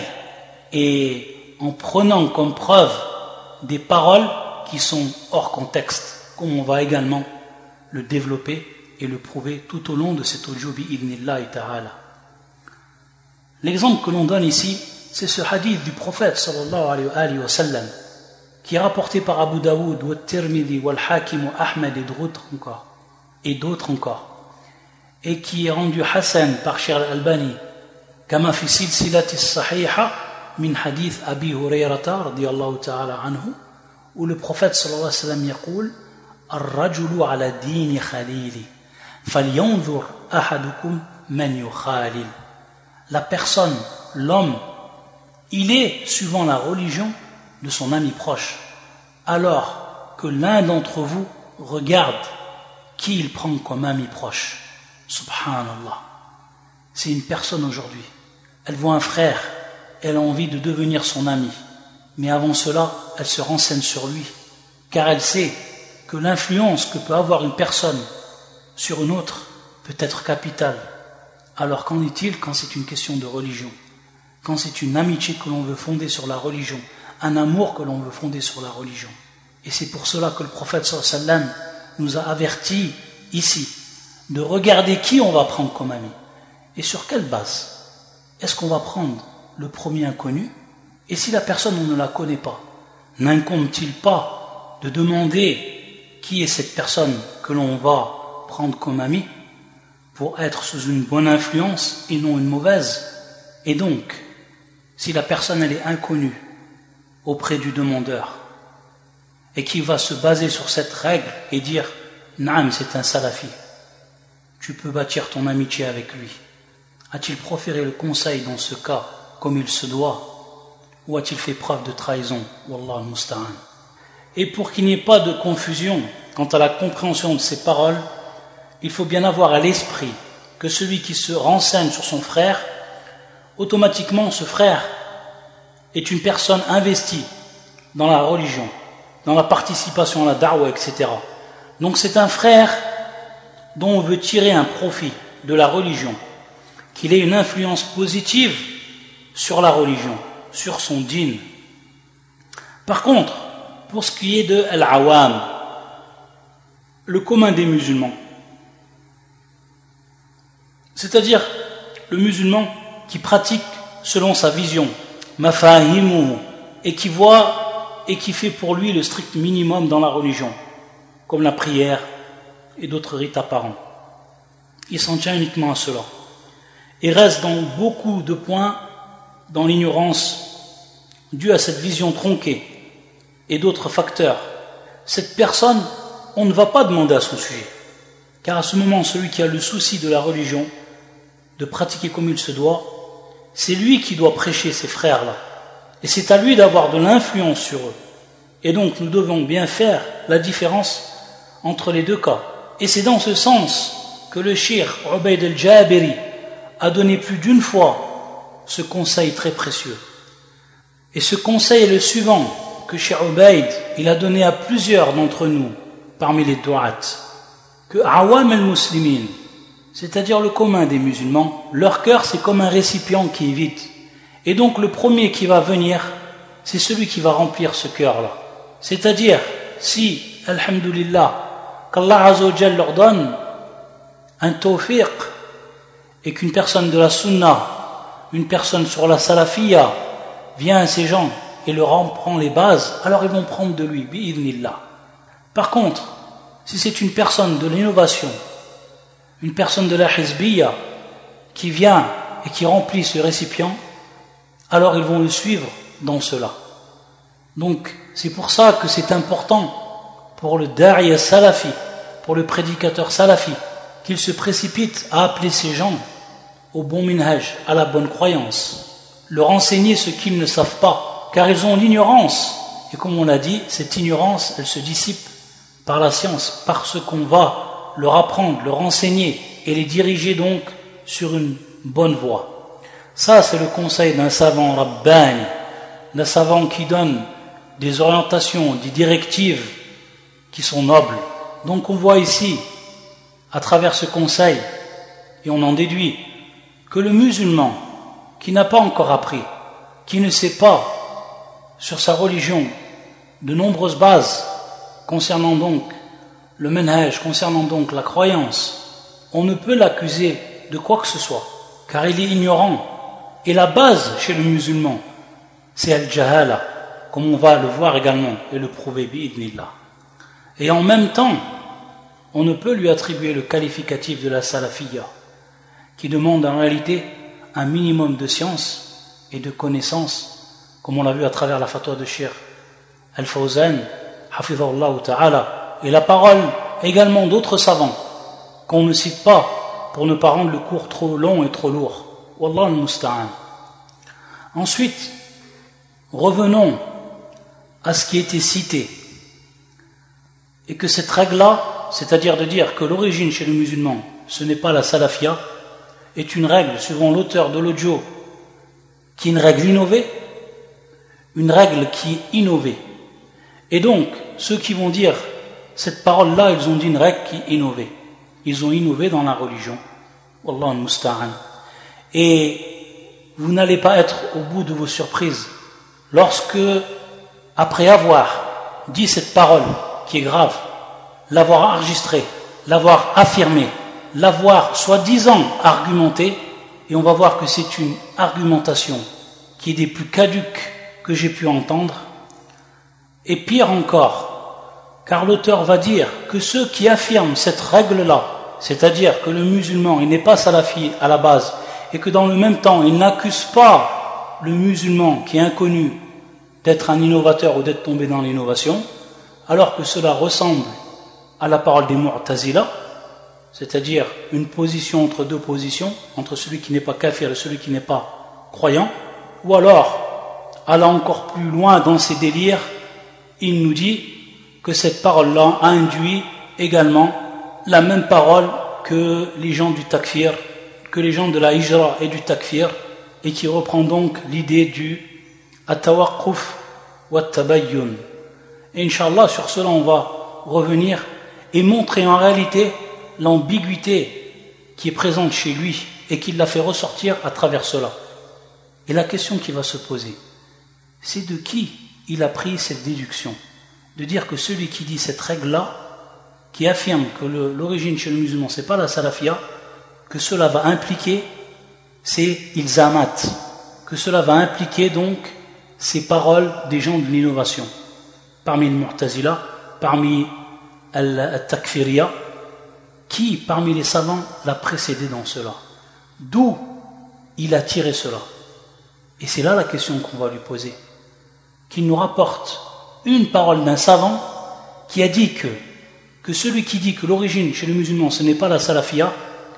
et en prenant comme preuve des paroles qui sont hors contexte, comme on va également le développer et le prouver tout au long de cet audio bi'idhnillahi ta'ala. L'exemple que l'on donne ici, c'est ce hadith du prophète sallallahu alayhi wa sallam, qui est rapporté par Abu Daoud, wa Tirmidhi, wa Al-Hakim, wa Ahmed et d'autres encore, et d'autres encore, et qui est rendu Hassan par Cheikh Al-Albani, kama fi silsilati as-sahiha min hadith Abi Hurayrata radiyallahu ta'ala anhu, où le prophète sallallahu alayhi wa sallam yaqul ar-rajulu ala dini khalili falyanzur ahadukum man yukhalil. La personne, l'homme, il est suivant la religion de son ami proche. alors que l'un d'entre vous regarde qui il prend comme ami proche. Subhanallah. C'est une personne aujourd'hui. Elle voit un frère, elle a envie de devenir son ami. Mais avant cela, elle se renseigne sur lui. Car elle sait que l'influence que peut avoir une personne sur une autre peut être capitale. Alors qu'en est-il quand c'est une question de religion? Quand c'est une amitié que l'on veut fonder sur la religion, un amour que l'on veut fonder sur la religion. Et c'est pour cela que le prophète sallallahu alayhi wa sallam nous a avertis ici de regarder qui on va prendre comme ami. Et sur quelle base? Est-ce qu'on va prendre le premier inconnu? Et si la personne, on ne la connaît pas, n'incombe-t-il pas de demander qui est cette personne que l'on va prendre comme ami pour être sous une bonne influence et non une mauvaise? Et donc, si la personne elle est inconnue auprès du demandeur et qui va se baser sur cette règle et dire « Naam, c'est un salafi », tu peux bâtir ton amitié avec lui. A-t-il proféré le conseil dans ce cas comme il se doit, ou a-t-il fait preuve de trahison? Wallah al-musta'an. Et pour qu'il n'y ait pas de confusion quant à la compréhension de ces paroles, il faut bien avoir à l'esprit que celui qui se renseigne sur son frère, automatiquement ce frère est une personne investie dans la religion, dans la participation à la da'wah, et cetera. Donc c'est un frère dont on veut tirer un profit de la religion, qu'il ait une influence positive sur la religion, sur son dîn. Par contre, pour ce qui est de al-awam, le commun des musulmans, c'est-à-dire le musulman qui pratique selon sa vision, mafahimu, et qui voit et qui fait pour lui le strict minimum dans la religion, comme la prière et d'autres rites apparents. Il s'en tient uniquement à cela et reste dans beaucoup de points dans l'ignorance due à cette vision tronquée et d'autres facteurs. Cette personne, on ne va pas demander à son sujet, car à ce moment, celui qui a le souci de la religion, de pratiquer comme il se doit, c'est lui qui doit prêcher ces frères-là, et c'est à lui d'avoir de l'influence sur eux. Et donc nous devons bien faire la différence entre les deux cas. Et c'est dans ce sens que le cheikh Ubayd al-Jabiri a donné plus d'une fois ce conseil très précieux. Et ce conseil est le suivant que cheikh Ubayd il a donné à plusieurs d'entre nous parmi les du'at, que awam al-muslimin, c'est-à-dire le commun des musulmans, leur cœur c'est comme un récipient qui est vide. Et donc le premier qui va venir, c'est celui qui va remplir ce cœur-là. C'est-à-dire, si, alhamdulillah, qu'Allah Azza wa Jal leur donne un tawfiq, et qu'une personne de la sunna, une personne sur la salafiyya, vient à ces gens et leur en prend les bases, alors ils vont prendre de lui, bi'idhnillah. Par contre, si c'est une personne de l'innovation, une personne de la hizbiyya, qui vient et qui remplit ce récipient, alors ils vont le suivre dans cela. Donc, c'est pour ça que c'est important pour le da'iya salafi, pour le prédicateur salafi, qu'il se précipite à appeler ces gens au bon minhaj, à la bonne croyance, leur enseigner ce qu'ils ne savent pas, car ils ont l'ignorance. Et comme on l'a dit, cette ignorance, elle se dissipe par la science, parce qu'on va leur apprendre, leur enseigner et les diriger donc sur une bonne voie. Ça, c'est le conseil d'un savant rabbani, d'un savant qui donne des orientations, des directives qui sont nobles. Donc on voit ici, à travers ce conseil, et on en déduit, que le musulman qui n'a pas encore appris, qui ne sait pas sur sa religion de nombreuses bases concernant donc le manhaj, concernant donc la croyance, on ne peut l'accuser de quoi que ce soit, car il est ignorant. Et la base chez le musulman, c'est al-jahala, comme on va le voir également et le prouver bi'idhnillah. Et en même temps, on ne peut lui attribuer le qualificatif de la salafiyya, qui demande en réalité un minimum de science et de connaissance, comme on l'a vu à travers la fatwa de Cheikh Al-Fawzan, hafidhahullah ta'ala, et la parole également d'autres savants, qu'on ne cite pas pour ne pas rendre le cours trop long et trop lourd. Wallah al-musta'an. Ensuite, revenons à ce qui était cité et que cette règle-là, c'est-à-dire de dire que l'origine chez les musulmans, ce n'est pas la salafia, est une règle, suivant l'auteur de l'audio, qui est une règle innovée, une règle qui est innovée. Et donc, ceux qui vont dire cette parole-là, ils ont dit une règle qui est innovée. Ils ont innové dans la religion. Wallah al-musta'an. Et vous n'allez pas être au bout de vos surprises lorsque, après avoir dit cette parole qui est grave, l'avoir enregistrée, l'avoir affirmée, l'avoir soi-disant argumentée, et on va voir que c'est une argumentation qui est des plus caduques que j'ai pu entendre, et pire encore, car l'auteur va dire que ceux qui affirment cette règle-là, c'est-à-dire que le musulman, il n'est pas salafi à la base, et que dans le même temps, il n'accuse pas le musulman qui est inconnu d'être un innovateur ou d'être tombé dans l'innovation, alors que cela ressemble à la parole des Mu'tazila, c'est-à-dire une position entre deux positions, entre celui qui n'est pas kafir et celui qui n'est pas croyant, ou alors, allant encore plus loin dans ses délires, il nous dit que cette parole-là induit également la même parole que les gens du takfir, que les gens de la hijra et du takfir, et qui reprend donc l'idée du at-tawaqquf wa at-tabayyun. Et Inch'Allah, sur cela on va revenir et montrer en réalité l'ambiguïté qui est présente chez lui et qui l'a fait ressortir à travers cela. Et la question qui va se poser, c'est de qui il a pris cette déduction, de dire que celui qui dit cette règle-là, qui affirme que le, l'origine chez le musulman c'est pas la salafia, que cela va impliquer c'est ilzamat, que cela va impliquer donc ces paroles des gens de l'innovation, parmi les Mu'tazila, parmi al-Takfiriya, qui parmi les savants l'a précédé dans cela, d'où il a tiré cela. Et c'est là la question qu'on va lui poser, qu'il nous rapporte une parole d'un savant qui a dit que, que celui qui dit que l'origine chez les musulmans ce n'est pas la salafia,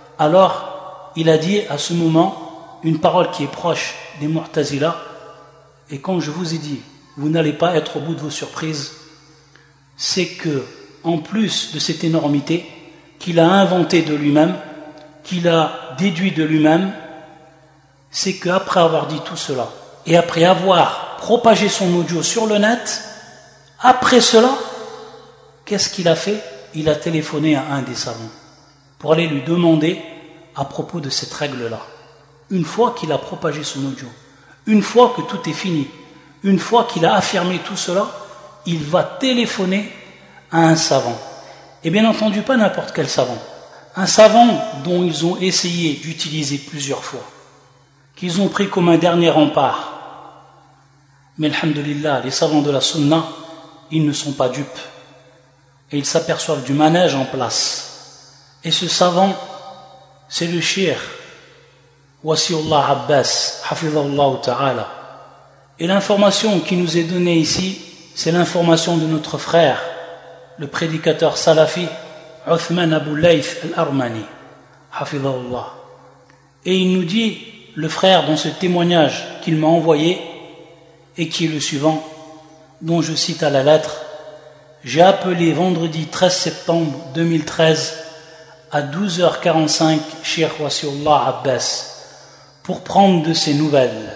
alors il a dit à ce moment une parole qui est proche des Mu'tazila, et comme je vous ai dit, vous n'allez pas être au bout de vos surprises, c'est que en plus de cette énormité qu'il a inventée de lui-même, qu'il a déduit de lui-même, c'est qu'après avoir dit tout cela, et après avoir propagé son audio sur le net, après cela, qu'est-ce qu'il a fait? Il a téléphoné à un des savants pour aller lui demander à propos de cette règle-là. Une fois qu'il a propagé son audio, une fois que tout est fini, une fois qu'il a affirmé tout cela, il va téléphoner à un savant. Et bien entendu, pas n'importe quel savant. Un savant dont ils ont essayé d'utiliser plusieurs fois, qu'ils ont pris comme un dernier rempart. Mais alhamdulillah, les savants de la sunna, ils ne sont pas dupes. Et ils s'aperçoivent du manège en place. Et ce savant, c'est le cheikh Wasiullah Abbas, hafidhahullah ta'ala. Et l'information qui nous est donnée ici, c'est l'information de notre frère, le prédicateur salafi, Uthman Abu Layth al-Armani, hafidhahullah. Et il nous dit, le frère, dans ce témoignage qu'il m'a envoyé, et qui est le suivant, dont je cite à la lettre: j'ai appelé vendredi treize septembre deux mille treize à douze heures quarante-cinq Cheikh Wasiullah Abbas pour prendre de ses nouvelles.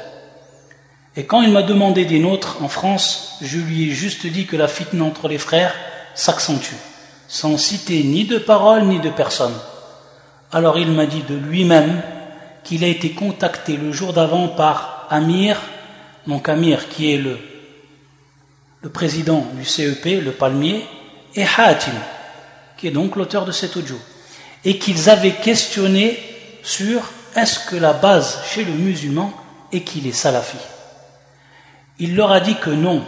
Et quand il m'a demandé des nôtres en France, je lui ai juste dit que la fitna entre les frères s'accentue, sans citer ni de parole ni de personne. Alors il m'a dit de lui-même qu'il a été contacté le jour d'avant par Amir, donc Amir qui est le, le président du C E P, le palmier, et Hatim, qui est donc l'auteur de cet audio, et qu'ils avaient questionné sur est-ce que la base chez le musulman est qu'il est salafi. Il leur a dit que non.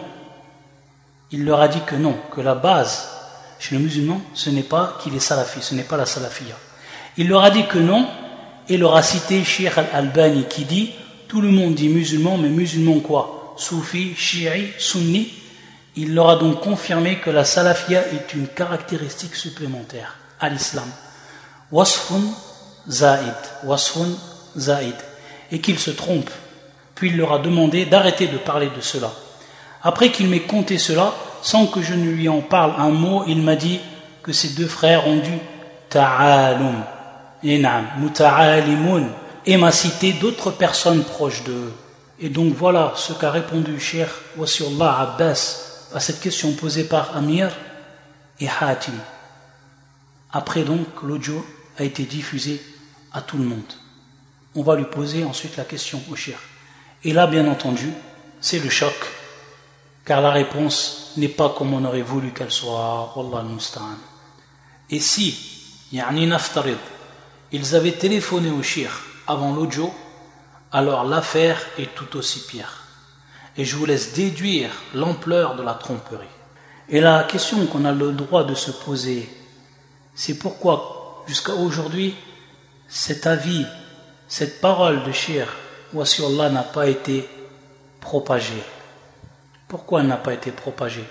Il leur a dit que non, que la base chez le musulman, ce n'est pas qu'il est salafi, ce n'est pas la salafia. Il leur a dit que non, et leur a cité Cheikh Al-Albani qui dit tout le monde dit musulman, mais musulman quoi? Soufi, chi'i, sunni. Il leur a donc confirmé que la salafia est une caractéristique supplémentaire à l'islam. Wasfun zaid, wasfun zaid, et qu'il se trompe. Puis il leur a demandé d'arrêter de parler de cela. Après qu'il m'ait conté cela, sans que je ne lui en parle un mot, il m'a dit que ses deux frères ont dû ta'alum, muta'alimun, et m'a cité d'autres personnes proches d'eux. Et donc voilà ce qu'a répondu Cheikh Wasiullah Abbas à cette question posée par Amir et Hatim. Après donc, l'audio a été diffusé à tout le monde. On va lui poser ensuite la question au Cheikh. Et là, bien entendu, c'est le choc, car la réponse n'est pas comme on aurait voulu qu'elle soit. Wallah al-musta'an. Et si, yani naftarid, ils avaient téléphoné au Cheikh avant l'audio, alors l'affaire est tout aussi pire. Et je vous laisse déduire l'ampleur de la tromperie. Et la question qu'on a le droit de se poser, c'est pourquoi, jusqu'à aujourd'hui, cet avis, cette parole de Cheikh Wasiullah n'a pas été propagée. Pourquoi elle n'a pas été propagée?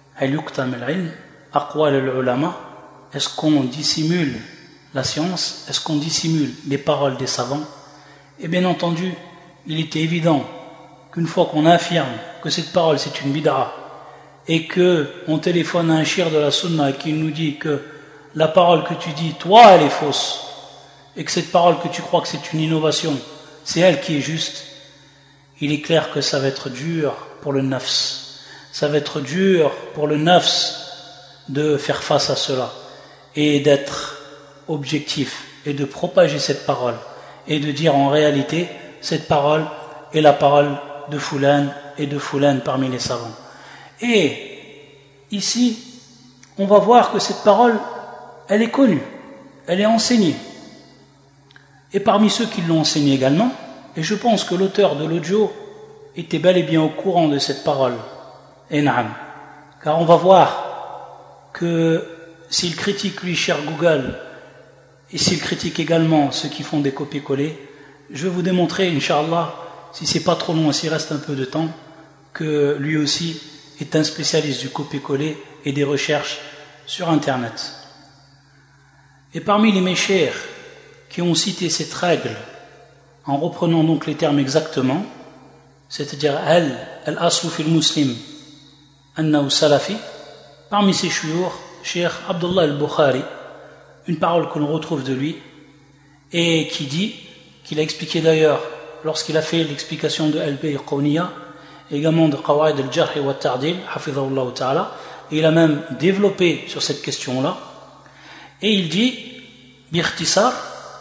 Est-ce qu'on dissimule la science? Est-ce qu'on dissimule les paroles des savants? Et bien entendu, il était évident qu'une fois qu'on affirme que cette parole c'est une bid'a et qu'on téléphone à un shir de la sunna qui nous dit que la parole que tu dis, toi, elle est fausse, et que cette parole que tu crois que c'est une innovation, c'est elle qui est juste, il est clair que ça va être dur pour le nafs. Ça va être dur pour le nafs de faire face à cela et d'être objectif et de propager cette parole et de dire en réalité cette parole est la parole de Fulan et de Fulan parmi les savants. Et ici, on va voir que cette parole, elle est connue, elle est enseignée. Et parmi ceux qui l'ont enseignée également, et je pense que l'auteur de l'audio était bel et bien au courant de cette parole, En'am, car on va voir que s'il critique lui, cher Google, et s'il critique également ceux qui font des copier-coller, je vais vous démontrer, Inch'Allah, si c'est pas trop long, s'il reste un peu de temps, que lui aussi est un spécialiste du copier-coller et des recherches sur Internet. Et parmi les méchères qui ont cité cette règle, en reprenant donc les termes exactement, c'est-à-dire al al-aslu fil muslim annahu salafi, parmi ces chouyours, Cheikh Abdullah al-Bukhari, une parole que l'on retrouve de lui, et qui dit, qu'il a expliqué d'ailleurs lorsqu'il a fait l'explication de al-Bayqawniya, également de Qawaid al-Jarh wa al-Ta'dil, hafidhahullah ta'ala, et il a même développé sur cette question-là, et il dit, bikhtisar,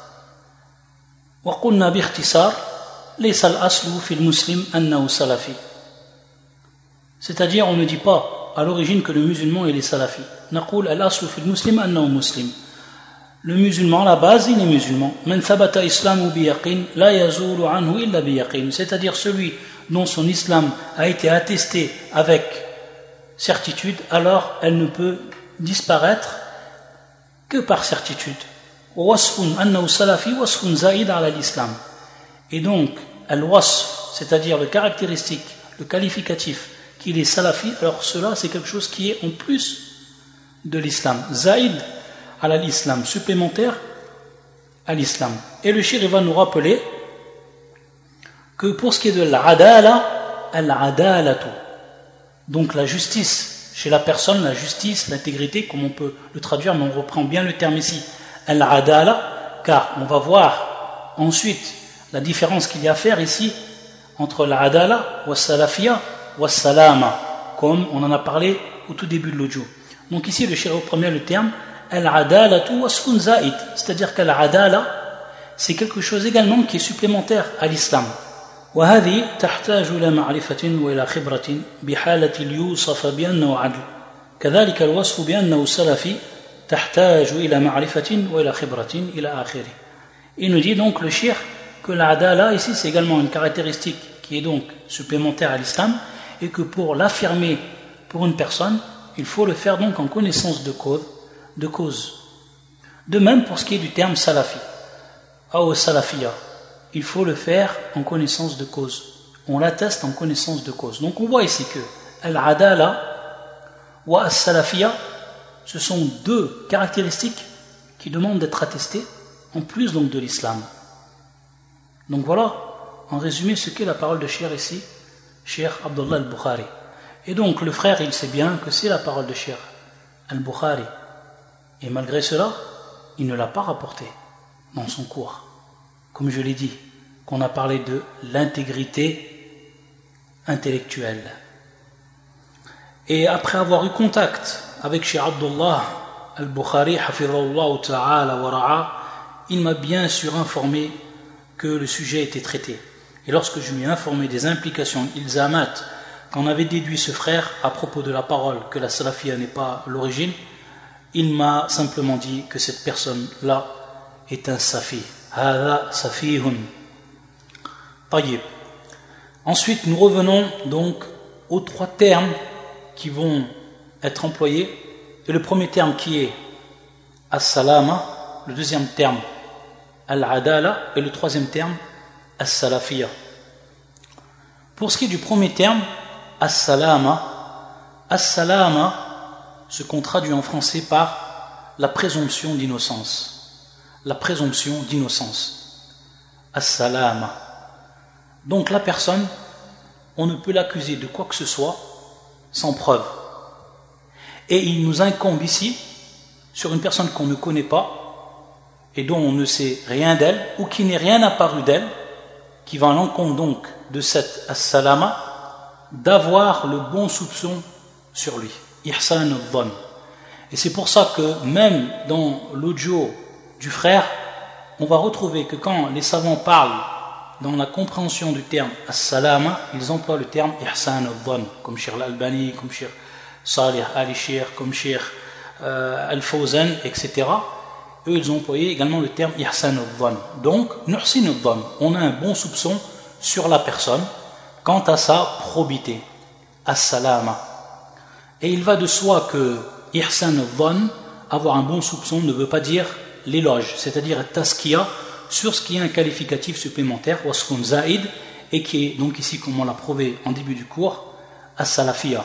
wa qulna bikhtisar, laysa al-aslu fil muslim annahu salafi. C'est-à-dire, on ne dit pas à l'origine que le musulman il est salafi. Naqul al-aslu fil muslim annahu muslim. Le musulman, la base, il est musulman. Man thabata islamu bi yaqin, la yazulu anhu illa bi yaqin. C'est-à-dire celui dont son islam a été attesté avec certitude, alors elle ne peut disparaître que par certitude. Wasfun annahu salafi wasfun zaïd ala l'islam. Et donc, al-wasf, c'est-à-dire le caractéristique, le qualificatif qu'il est salafi, alors cela c'est quelque chose qui est en plus de l'islam. Zaïd à l'islam, supplémentaire à l'islam. Et le shir va nous rappeler que pour ce qui est de l'adala, al-adalatu, donc la justice chez la personne, la justice, l'intégrité, comme on peut le traduire, mais on reprend bien le terme ici, al-adala, car on va voir ensuite la différence qu'il y a à faire ici entre l'adala wa salafiyya wa salama, comme on en a parlé au tout début de l'audio. Donc ici le shir reprend bien le terme al-adalatu wasfun zaid, c'est-à-dire qu'al-adala c'est quelque chose également qui est supplémentaire à l'islam. وهذه تحتاج إلى معرفة وإلى خبرة بحالة ليوصف بأنه عدل كذلك الوصف بأنه سلفي تحتاج إلى معرفة وإلى خبرة إلى آخره. Il nous dit donc le shir que l'adala ici c'est également une caractéristique qui est donc supplémentaire à l'islam et que pour l'affirmer pour une personne il faut le faire donc en connaissance de cause, de cause. De même pour ce qui est du terme salafi ou salafiyya, il faut le faire en connaissance de cause. On l'atteste en connaissance de cause. Donc on voit ici que al-adala wa as-salafiyya, ce sont deux caractéristiques qui demandent d'être attestées en plus donc de l'islam. Donc voilà, en résumé, ce qu'est la parole de Cheikh ici, Cheikh Abdullah al-Bukhari. Et donc le frère, il sait bien que c'est la parole de Cheikh Al-Bukhari. Et malgré cela, il ne l'a pas rapporté dans son cours. Comme je l'ai dit, qu'on a parlé de l'intégrité intellectuelle. Et après avoir eu contact avec Cheikh Abdullah Al-Bukhari, hafidhahullah ta'ala wa ra'a, il m'a bien sûr informé que le sujet était traité. Et lorsque je lui ai informé des implications ilzamat qu'en avait déduit ce frère à propos de la parole que la salafia n'est pas l'origine, il m'a simplement dit que cette personne-là est un safi. Hada safihun. Tayyib. Ensuite, nous revenons donc aux trois termes qui vont être employés. Et le premier terme qui est as-salama, le deuxième terme al-adala et le troisième terme as-salafiyya. Pour ce qui est du premier terme, as-salama, as-salama, ce qu'on traduit en français par la présomption d'innocence. La présomption d'innocence. As-salama. Donc la personne, on ne peut l'accuser de quoi que ce soit sans preuve. Et il nous incombe ici, sur une personne qu'on ne connaît pas, et dont on ne sait rien d'elle, ou qui n'est rien apparu d'elle, qui va à l'encontre donc de cette as-salama, d'avoir le bon soupçon sur lui. Ihsan al-dhann. Et c'est pour ça que même dans l'audio du frère, on va retrouver que quand les savants parlent dans la compréhension du terme as-salama, ils emploient le terme ihsan al-dhann, comme Cheikh Al-Albani, comme Cheikh Salih al-Sheikh, comme Cheikh euh, Al-Fawzan, et cetera. Eux, ils ont employé également le terme ihsan al-dhann. Donc, nuhsin al-dhann, on a un bon soupçon sur la personne quant à sa probité, as-salama. Et il va de soi que ihsan al-dhann, avoir un bon soupçon, ne veut pas dire l'éloge, c'est-à-dire taskiya sur ce qui est un qualificatif supplémentaire, wasfun zaid, et qui est donc ici, comme on l'a prouvé en début du cours, as-salafiyya.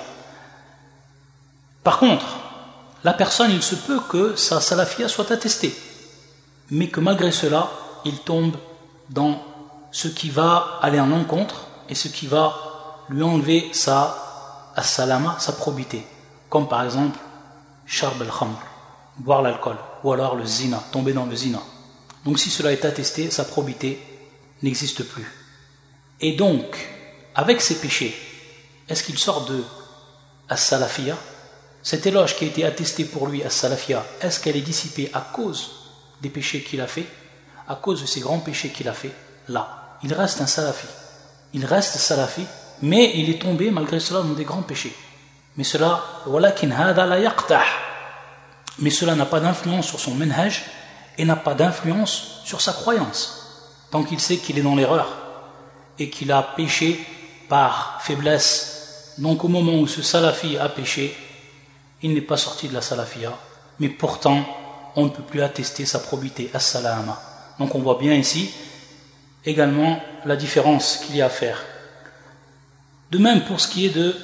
Par contre, la personne, il se peut que sa salafiyya soit attestée, mais que malgré cela, il tombe dans ce qui va aller en encontre et ce qui va lui enlever sa as-salama, sa probité, comme par exemple sharb al-khamr, boire l'alcool, ou alors le zina, tomber dans le zina. Donc si cela est attesté, sa probité n'existe plus. Et donc, avec ces péchés, est-ce qu'il sort de as-salafiyya? Cette éloge qui a été attestée pour lui as-salafiyya, est-ce qu'elle est dissipée à cause des péchés qu'il a fait, à cause de ces grands péchés qu'il a fait? Là, il reste un salafi. Il reste salafi, mais il est tombé malgré cela dans des grands péchés. Mais cela, walakin hada la yaqtah. Mais cela n'a pas d'influence sur son manhaj et n'a pas d'influence sur sa croyance. Tant qu'il sait qu'il est dans l'erreur et qu'il a péché par faiblesse. Donc au moment où ce salafi a péché, il n'est pas sorti de la salafiyya, mais pourtant on ne peut plus attester sa probité, as-salama. Donc on voit bien ici également la différence qu'il y a à faire. De même pour ce qui est de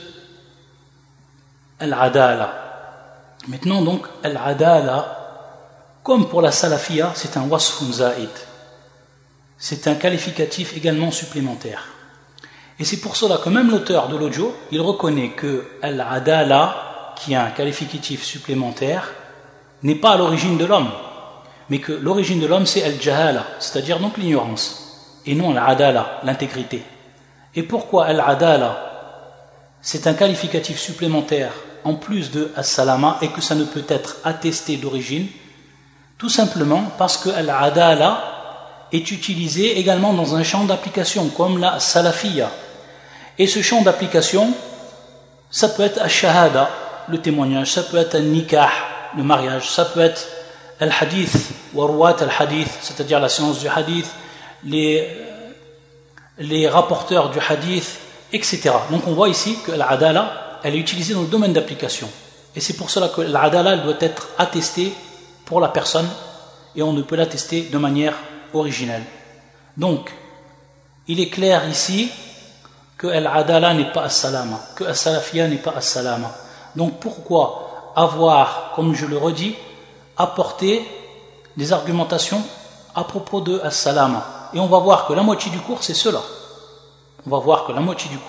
al-adala. Maintenant donc al-adala, comme pour la salafiyya, c'est un wasfun zaid. C'est un qualificatif également supplémentaire. Et c'est pour cela que même l'auteur de l'audio, il reconnaît que al-adala, qui a un qualificatif supplémentaire, n'est pas à l'origine de l'homme, mais que l'origine de l'homme c'est al-jahala, c'est-à-dire donc l'ignorance, et non al-adala, l'intégrité. Et pourquoi al-adala, c'est un qualificatif supplémentaire en plus de as-salama et que ça ne peut être attesté d'origine? Tout simplement parce que al-adala est utilisé également dans un champ d'application comme la salafiyya. Et ce champ d'application, ça peut être al-shahada, le témoignage, ça peut être un nikah, le mariage, ça peut être al-hadith, wa ruwat al-hadith, c'est-à-dire la science du hadith, les, les rapporteurs du hadith, et cetera. Donc on voit ici que l'adala, elle est utilisée dans le domaine d'application. Et c'est pour cela que l'adala, elle doit être attestée pour la personne, et on ne peut l'attester de manière originelle. Donc, il est clair ici que l'adala n'est pas as-salama, que as-salafiyya n'est pas as-salama. Donc pourquoi avoir, comme je le redis, apporté des argumentations à propos de as-salama? Et on va voir que la moitié du cours c'est cela. On va voir que la moitié du cours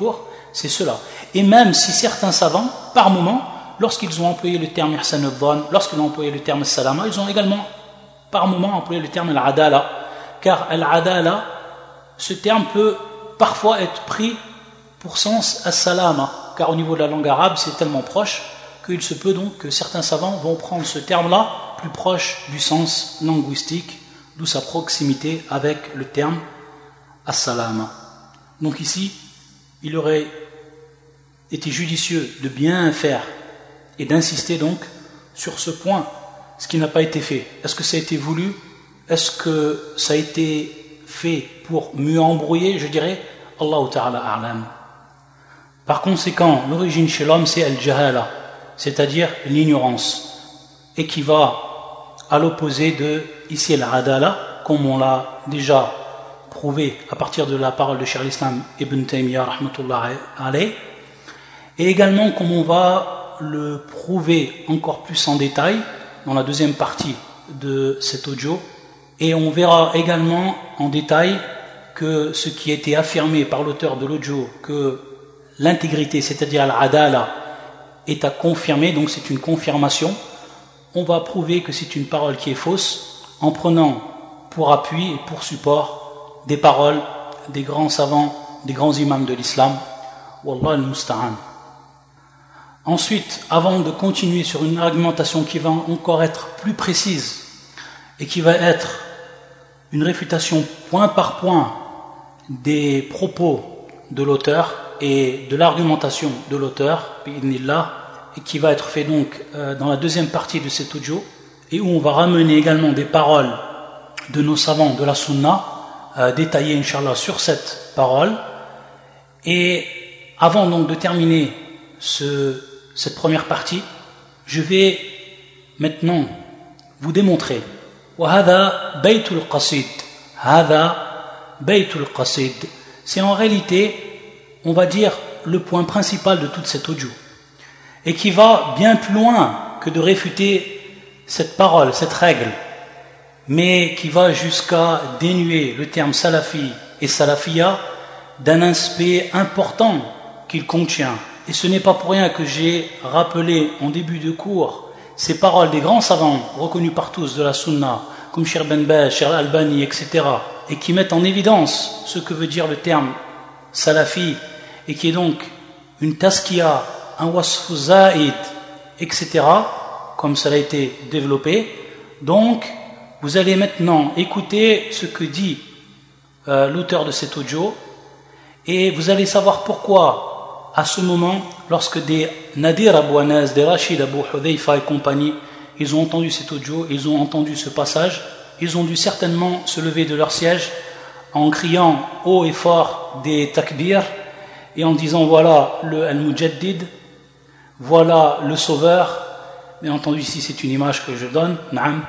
c'est cela. Et même si certains savants, par moment, lorsqu'ils ont employé le terme ihsan al-dhann, lorsqu'ils ont employé le terme salama, ils ont également par moment employé le terme al-adala, car al-adala, ce terme peut parfois être pris pour sens as-salama, car au niveau de la langue arabe c'est tellement proche qu'il se peut donc que certains savants vont prendre ce terme-là plus proche du sens linguistique, d'où sa proximité avec le terme as-salama. Donc ici, il aurait été judicieux de bien faire et d'insister donc sur ce point, ce qui n'a pas été fait. Est-ce que ça a été voulu? Est-ce que ça a été fait pour mieux embrouiller? Je dirais Allahu Ta'ala a'lam. Par conséquent, l'origine chez l'homme c'est al-jahala, c'est-à-dire l'ignorance, et qui va à l'opposé de ici al-adala, comme on l'a déjà prouvé à partir de la parole de Cheikh al-Islam Ibn Taymiyyah rahmatullah alayh, et également comme on va le prouver encore plus en détail dans la deuxième partie de cet audio, et on verra également en détail que ce qui a été affirmé par l'auteur de l'audio, que l'intégrité, c'est-à-dire l'adala, est à confirmer, donc c'est une confirmation, on va prouver que c'est une parole qui est fausse en prenant pour appui et pour support des paroles des grands savants, des grands imams de l'islam. Wallah al-musta'an. Ensuite, avant de continuer sur une argumentation qui va encore être plus précise et qui va être une réfutation point par point des propos de l'auteur et de l'argumentation de l'auteur, bi'idhnillah, et qui va être fait donc euh, dans la deuxième partie de cet audio, et où on va ramener également des paroles de nos savants de la sunna, euh, détaillées inshallah sur cette parole. Et avant donc de terminer ce, cette première partie, je vais maintenant vous démontrer وهذا بيت القصيد هذا بيت القصيد. C'est en réalité, on va dire, le point principal de toute cette audio, et qui va bien plus loin que de réfuter cette parole, cette règle, mais qui va jusqu'à dénuer le terme salafi et salafia d'un aspect important qu'il contient. Et ce n'est pas pour rien que j'ai rappelé en début de cours ces paroles des grands savants reconnus par tous de la sunna, comme Cheikh Ben Baz, Cheikh Al-Albani, et cetera, et qui mettent en évidence ce que veut dire le terme salafi, et qui est donc une taskiya, un wasfu zaïd, et cetera, comme ça a été développé. Donc, vous allez maintenant écouter ce que dit euh, l'auteur de cet audio, et vous allez savoir pourquoi, à ce moment, lorsque des Nadir Abou Anas, des Rachid Abou Hudhayfa et compagnie, ils ont entendu cet audio, ils ont entendu ce passage, ils ont dû certainement se lever de leur siège en criant haut et fort des takbir, et en disant voilà le Al-Mujaddid, voilà le sauveur, bien entendu ici c'est une image que je donne, naam,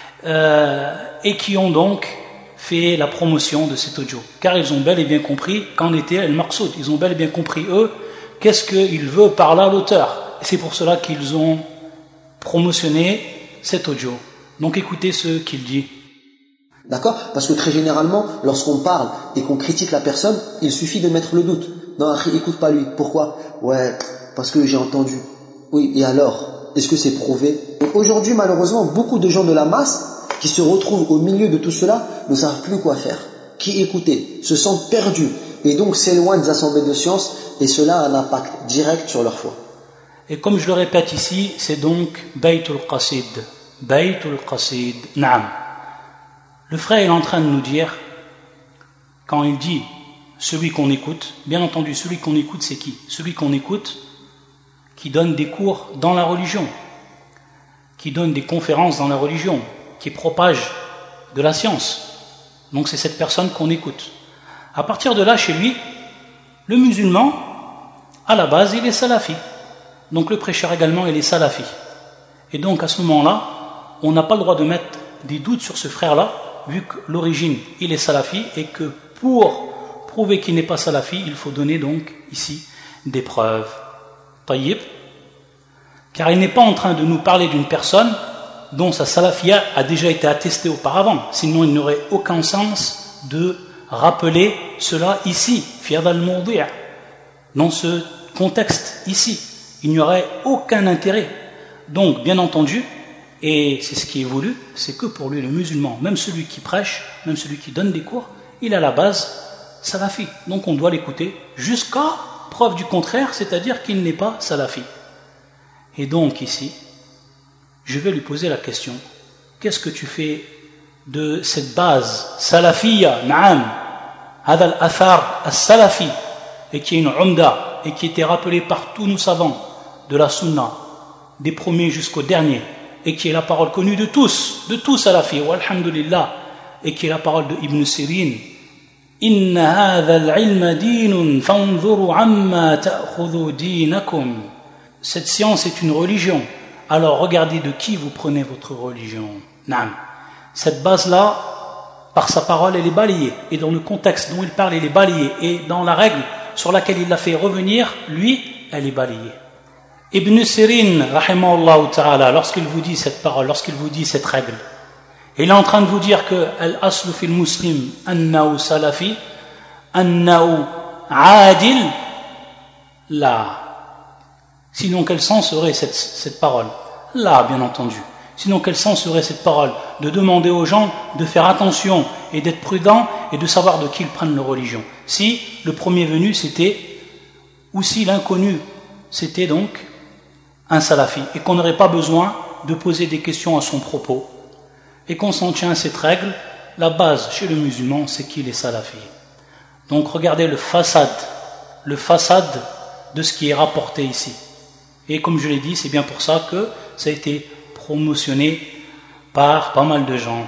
euh, et qui ont donc fait la promotion de cet audio, car ils ont bel et bien compris qu'en était Al-Maqsoud, ils ont bel et bien compris eux, qu'est-ce qu'il veut par là l'auteur, et c'est pour cela qu'ils ont promotionné cet audio. Donc écoutez ce qu'il dit. D'accord? Parce que très généralement, lorsqu'on parle et qu'on critique la personne, il suffit de mettre le doute. Non, écoute pas lui. Pourquoi? Ouais, parce que j'ai entendu. Oui, et alors? Est-ce que c'est prouvé? Aujourd'hui, malheureusement, beaucoup de gens de la masse qui se retrouvent au milieu de tout cela ne savent plus quoi faire. Qui écouter? Se sentent perdus et donc s'éloignent des assemblées de sciences, et cela a un impact direct sur leur foi. Et comme je le répète ici, c'est donc Baytul Qasid. Baytul Qasid. Naam. Le frère est en train de nous dire, quand il dit celui qu'on écoute, bien entendu, celui qu'on écoute, c'est qui? Celui qu'on écoute, qui donne des cours dans la religion, qui donne des conférences dans la religion, qui propage de la science. Donc c'est cette personne qu'on écoute. À partir de là, chez lui, le musulman, à la base, il est salafi. Donc le prêcheur également, il est salafi. Et donc à ce moment-là, on n'a pas le droit de mettre des doutes sur ce frère-là, vu que l'origine, il est salafi, et que pour prouver qu'il n'est pas salafi, il faut donner donc ici des preuves. Tayyib. Car il n'est pas en train de nous parler d'une personne dont sa salafia a déjà été attestée auparavant, sinon il n'aurait aucun sens de rappeler cela ici, fi hadha al-mawdi'. dans ce contexte ici. Il n'y aurait aucun intérêt. Donc, bien entendu, et c'est ce qui est voulu, c'est que pour lui, le musulman, même celui qui prêche, même celui qui donne des cours, il a la base salafi. Donc on doit l'écouter jusqu'à preuve du contraire, c'est-à-dire qu'il n'est pas salafi. Et donc ici, je vais lui poser la question, qu'est-ce que tu fais de cette base salafiyya, na'am, hada al-athar as-salafi, et qui est une umda, et qui était rappelée par tous nos savants de la sunna, des premiers jusqu'aux derniers, et qui est la parole connue de tous, de tous salafis, walhamdulillah, et qui est la parole de Ibn Sirin. Inna hadha al-ilma dinun fanzuru amma ta'khudhu dinakum. Cette science est une religion. Alors regardez de qui vous prenez votre religion. Naam. Cette base-là, par sa parole, elle est balayée. Et dans le contexte dont il parle, elle est balayée. Et dans la règle sur laquelle il l'a fait revenir, lui, elle est balayée. Ibn Sirin, rahimahullah ta'ala, lorsqu'il vous dit cette parole, lorsqu'il vous dit cette règle, il est en train de vous dire que al-aslu fil muslim annahu salafi, annahu adil, là. Sinon, quel sens serait cette, cette parole? Là, bien entendu. Sinon, quel sens serait cette parole? De demander aux gens de faire attention et d'être prudents et de savoir de qui ils prennent leur religion. Si le premier venu c'était, ou si l'inconnu c'était donc un salafi, et qu'on n'aurait pas besoin de poser des questions à son propos, et qu'on s'en tient à cette règle, la base chez le musulman c'est qu'il est salafi. Donc regardez le façade, le façade de ce qui est rapporté ici. Et comme je l'ai dit, c'est bien pour ça que ça a été promotionné par pas mal de gens.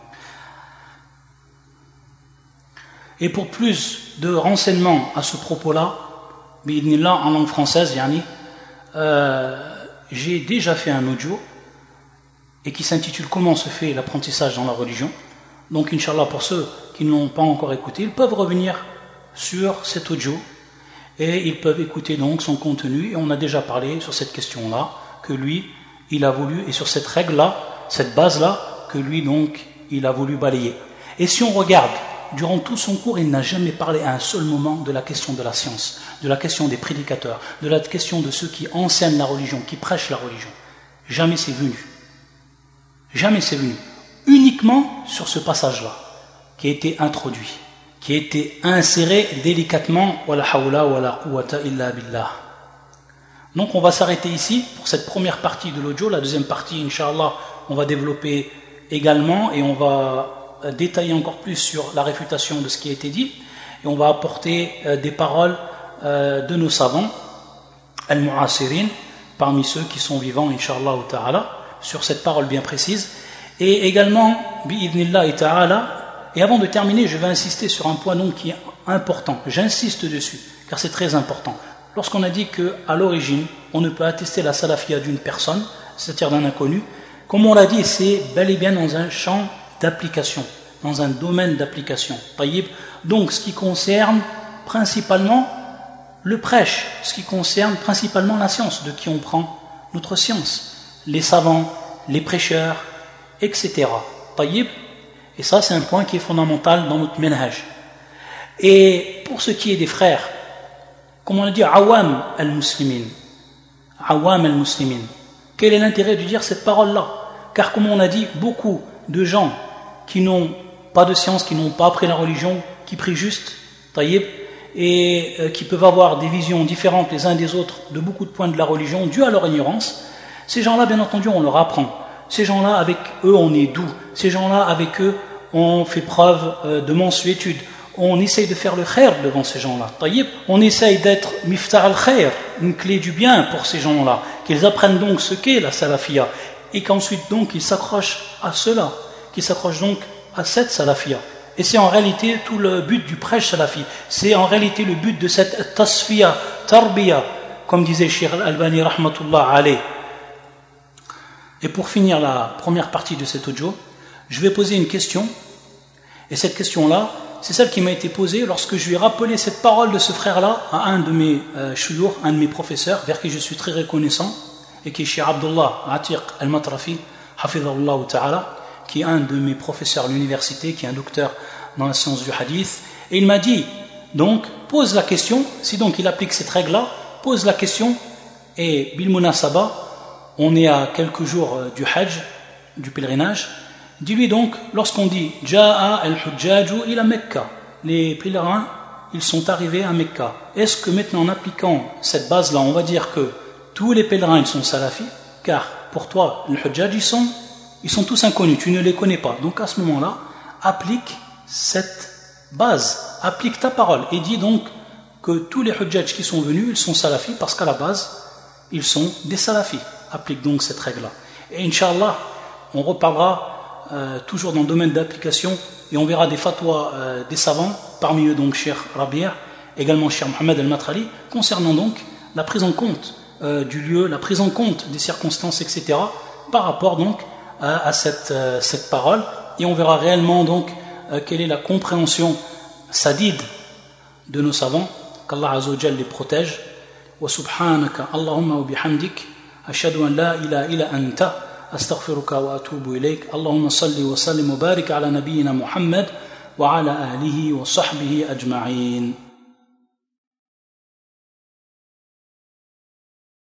Et pour plus de renseignements à ce propos-là, bi'idhnillah, en langue française, yani, euh, j'ai déjà fait un audio et qui s'intitule Comment se fait l'apprentissage dans la religion. Donc Inch'Allah, pour ceux qui ne l'ont pas encore écouté, ils peuvent revenir sur cet audio et ils peuvent écouter donc son contenu. Et on a déjà parlé sur cette question-là, que lui, il a voulu, et sur cette règle-là, cette base-là, que lui donc, il a voulu balayer. Et si on regarde, durant tout son cours, il n'a jamais parlé à un seul moment de la question de la science, de la question des prédicateurs, de la question de ceux qui enseignent la religion, qui prêchent la religion. Jamais c'est venu. Jamais c'est venu. Uniquement sur ce passage-là, qui a été introduit, qui a été inséré délicatement, wala hawla wala quwwata illa billah. Donc on va s'arrêter ici pour cette première partie de l'audio. La deuxième partie, Inch'Allah, on va développer également et on va détailler encore plus sur la réfutation de ce qui a été dit. Et on va apporter euh, des paroles euh, de nos savants, al-mu'asirin, parmi ceux qui sont vivants, Inch'Allah ta'ala, sur cette parole bien précise. Et également, bi'idhnillah ta'ala, et avant de terminer, je vais insister sur un point donc qui est important. J'insiste dessus, car c'est très important. Lorsqu'on a dit qu'à l'origine, on ne peut attester la salafia d'une personne, c'est-à-dire d'un inconnu, comme on l'a dit, c'est bel et bien dans un champ d'application, dans un domaine d'application. Donc, ce qui concerne principalement le prêche, ce qui concerne principalement la science, de qui on prend notre science, les savants, les prêcheurs, et cetera. Et ça, c'est un point qui est fondamental dans notre manhaj. Et pour ce qui est des frères, comme on a dit, awam al-muslimin, awam al-muslimin, quel est l'intérêt de dire cette parole-là? Car comme on a dit, beaucoup de gens qui n'ont pas de science, qui n'ont pas appris la religion, qui prient juste, taïb, et euh, qui peuvent avoir des visions différentes les uns des autres de beaucoup de points de la religion, dû à leur ignorance, ces gens-là, bien entendu, on leur apprend. Ces gens-là, avec eux, on est doux. Ces gens-là, avec eux, on fait preuve euh, de mansuétude. On essaye de faire le khair devant ces gens-là. Taïb, on essaye d'être miftah al-khair, une clé du bien pour ces gens-là, qu'ils apprennent donc ce qu'est la salafia, et qu'ensuite donc ils s'accrochent à cela, qu'ils s'accrochent donc à cette salafia. Et c'est en réalité tout le but du prêche salafi. C'est en réalité le but de cette tasfiya, tarbiya, comme disait Cheikh Al-Albani rahmatullah alayh. Et pour finir la première partie de cet audio, je vais poser une question. Et cette question-là, c'est celle qui m'a été posée lorsque je lui ai rappelé cette parole de ce frère-là à un de mes euh, chouyours, un de mes professeurs, vers qui je suis très reconnaissant, et qui est Cheikh Abdullah Atiq Al-Matrafi, hafidhahullah ta'ala, qui est un de mes professeurs à l'université, qui est un docteur dans la science du hadith. Et il m'a dit, donc, pose la question, si donc il applique cette règle-là, pose la question, et bil munasaba, on est à quelques jours du hajj, du pèlerinage, dis-lui donc, lorsqu'on dit Ja'a al-hujjaju ila Mecca, les pèlerins, ils sont arrivés à Mecca. Est-ce que maintenant, en appliquant cette base-là, on va dire que tous les pèlerins, ils sont salafis, car pour toi, les hujjaj, ils sont, ils sont tous inconnus, tu ne les connais pas. Donc à ce moment-là, applique cette base, applique ta parole, et dis donc que tous les hujjaj qui sont venus, ils sont salafis, parce qu'à la base, ils sont des salafis. Applique donc cette règle-là. Et Inch'Allah, on reparlera Euh, toujours dans le domaine d'application, et on verra des fatwas euh, des savants, parmi eux donc Cheikh Rabi', également Cheikh Mohamed Al-Matrali, concernant donc la prise en compte euh, du lieu, la prise en compte des circonstances, et cetera, par rapport donc à, à cette, euh, cette parole, et on verra réellement donc euh, quelle est la compréhension sadide de nos savants, qu'Allah Azza wa Jalla les protège. Wa subhanaka Allahumma wa bihamdik ashhadu an la ilaha illa anta أستغفرك وأتوب إليك اللهم صل وسلم وبارك على نبينا محمد وعلى آله وصحبه أجمعين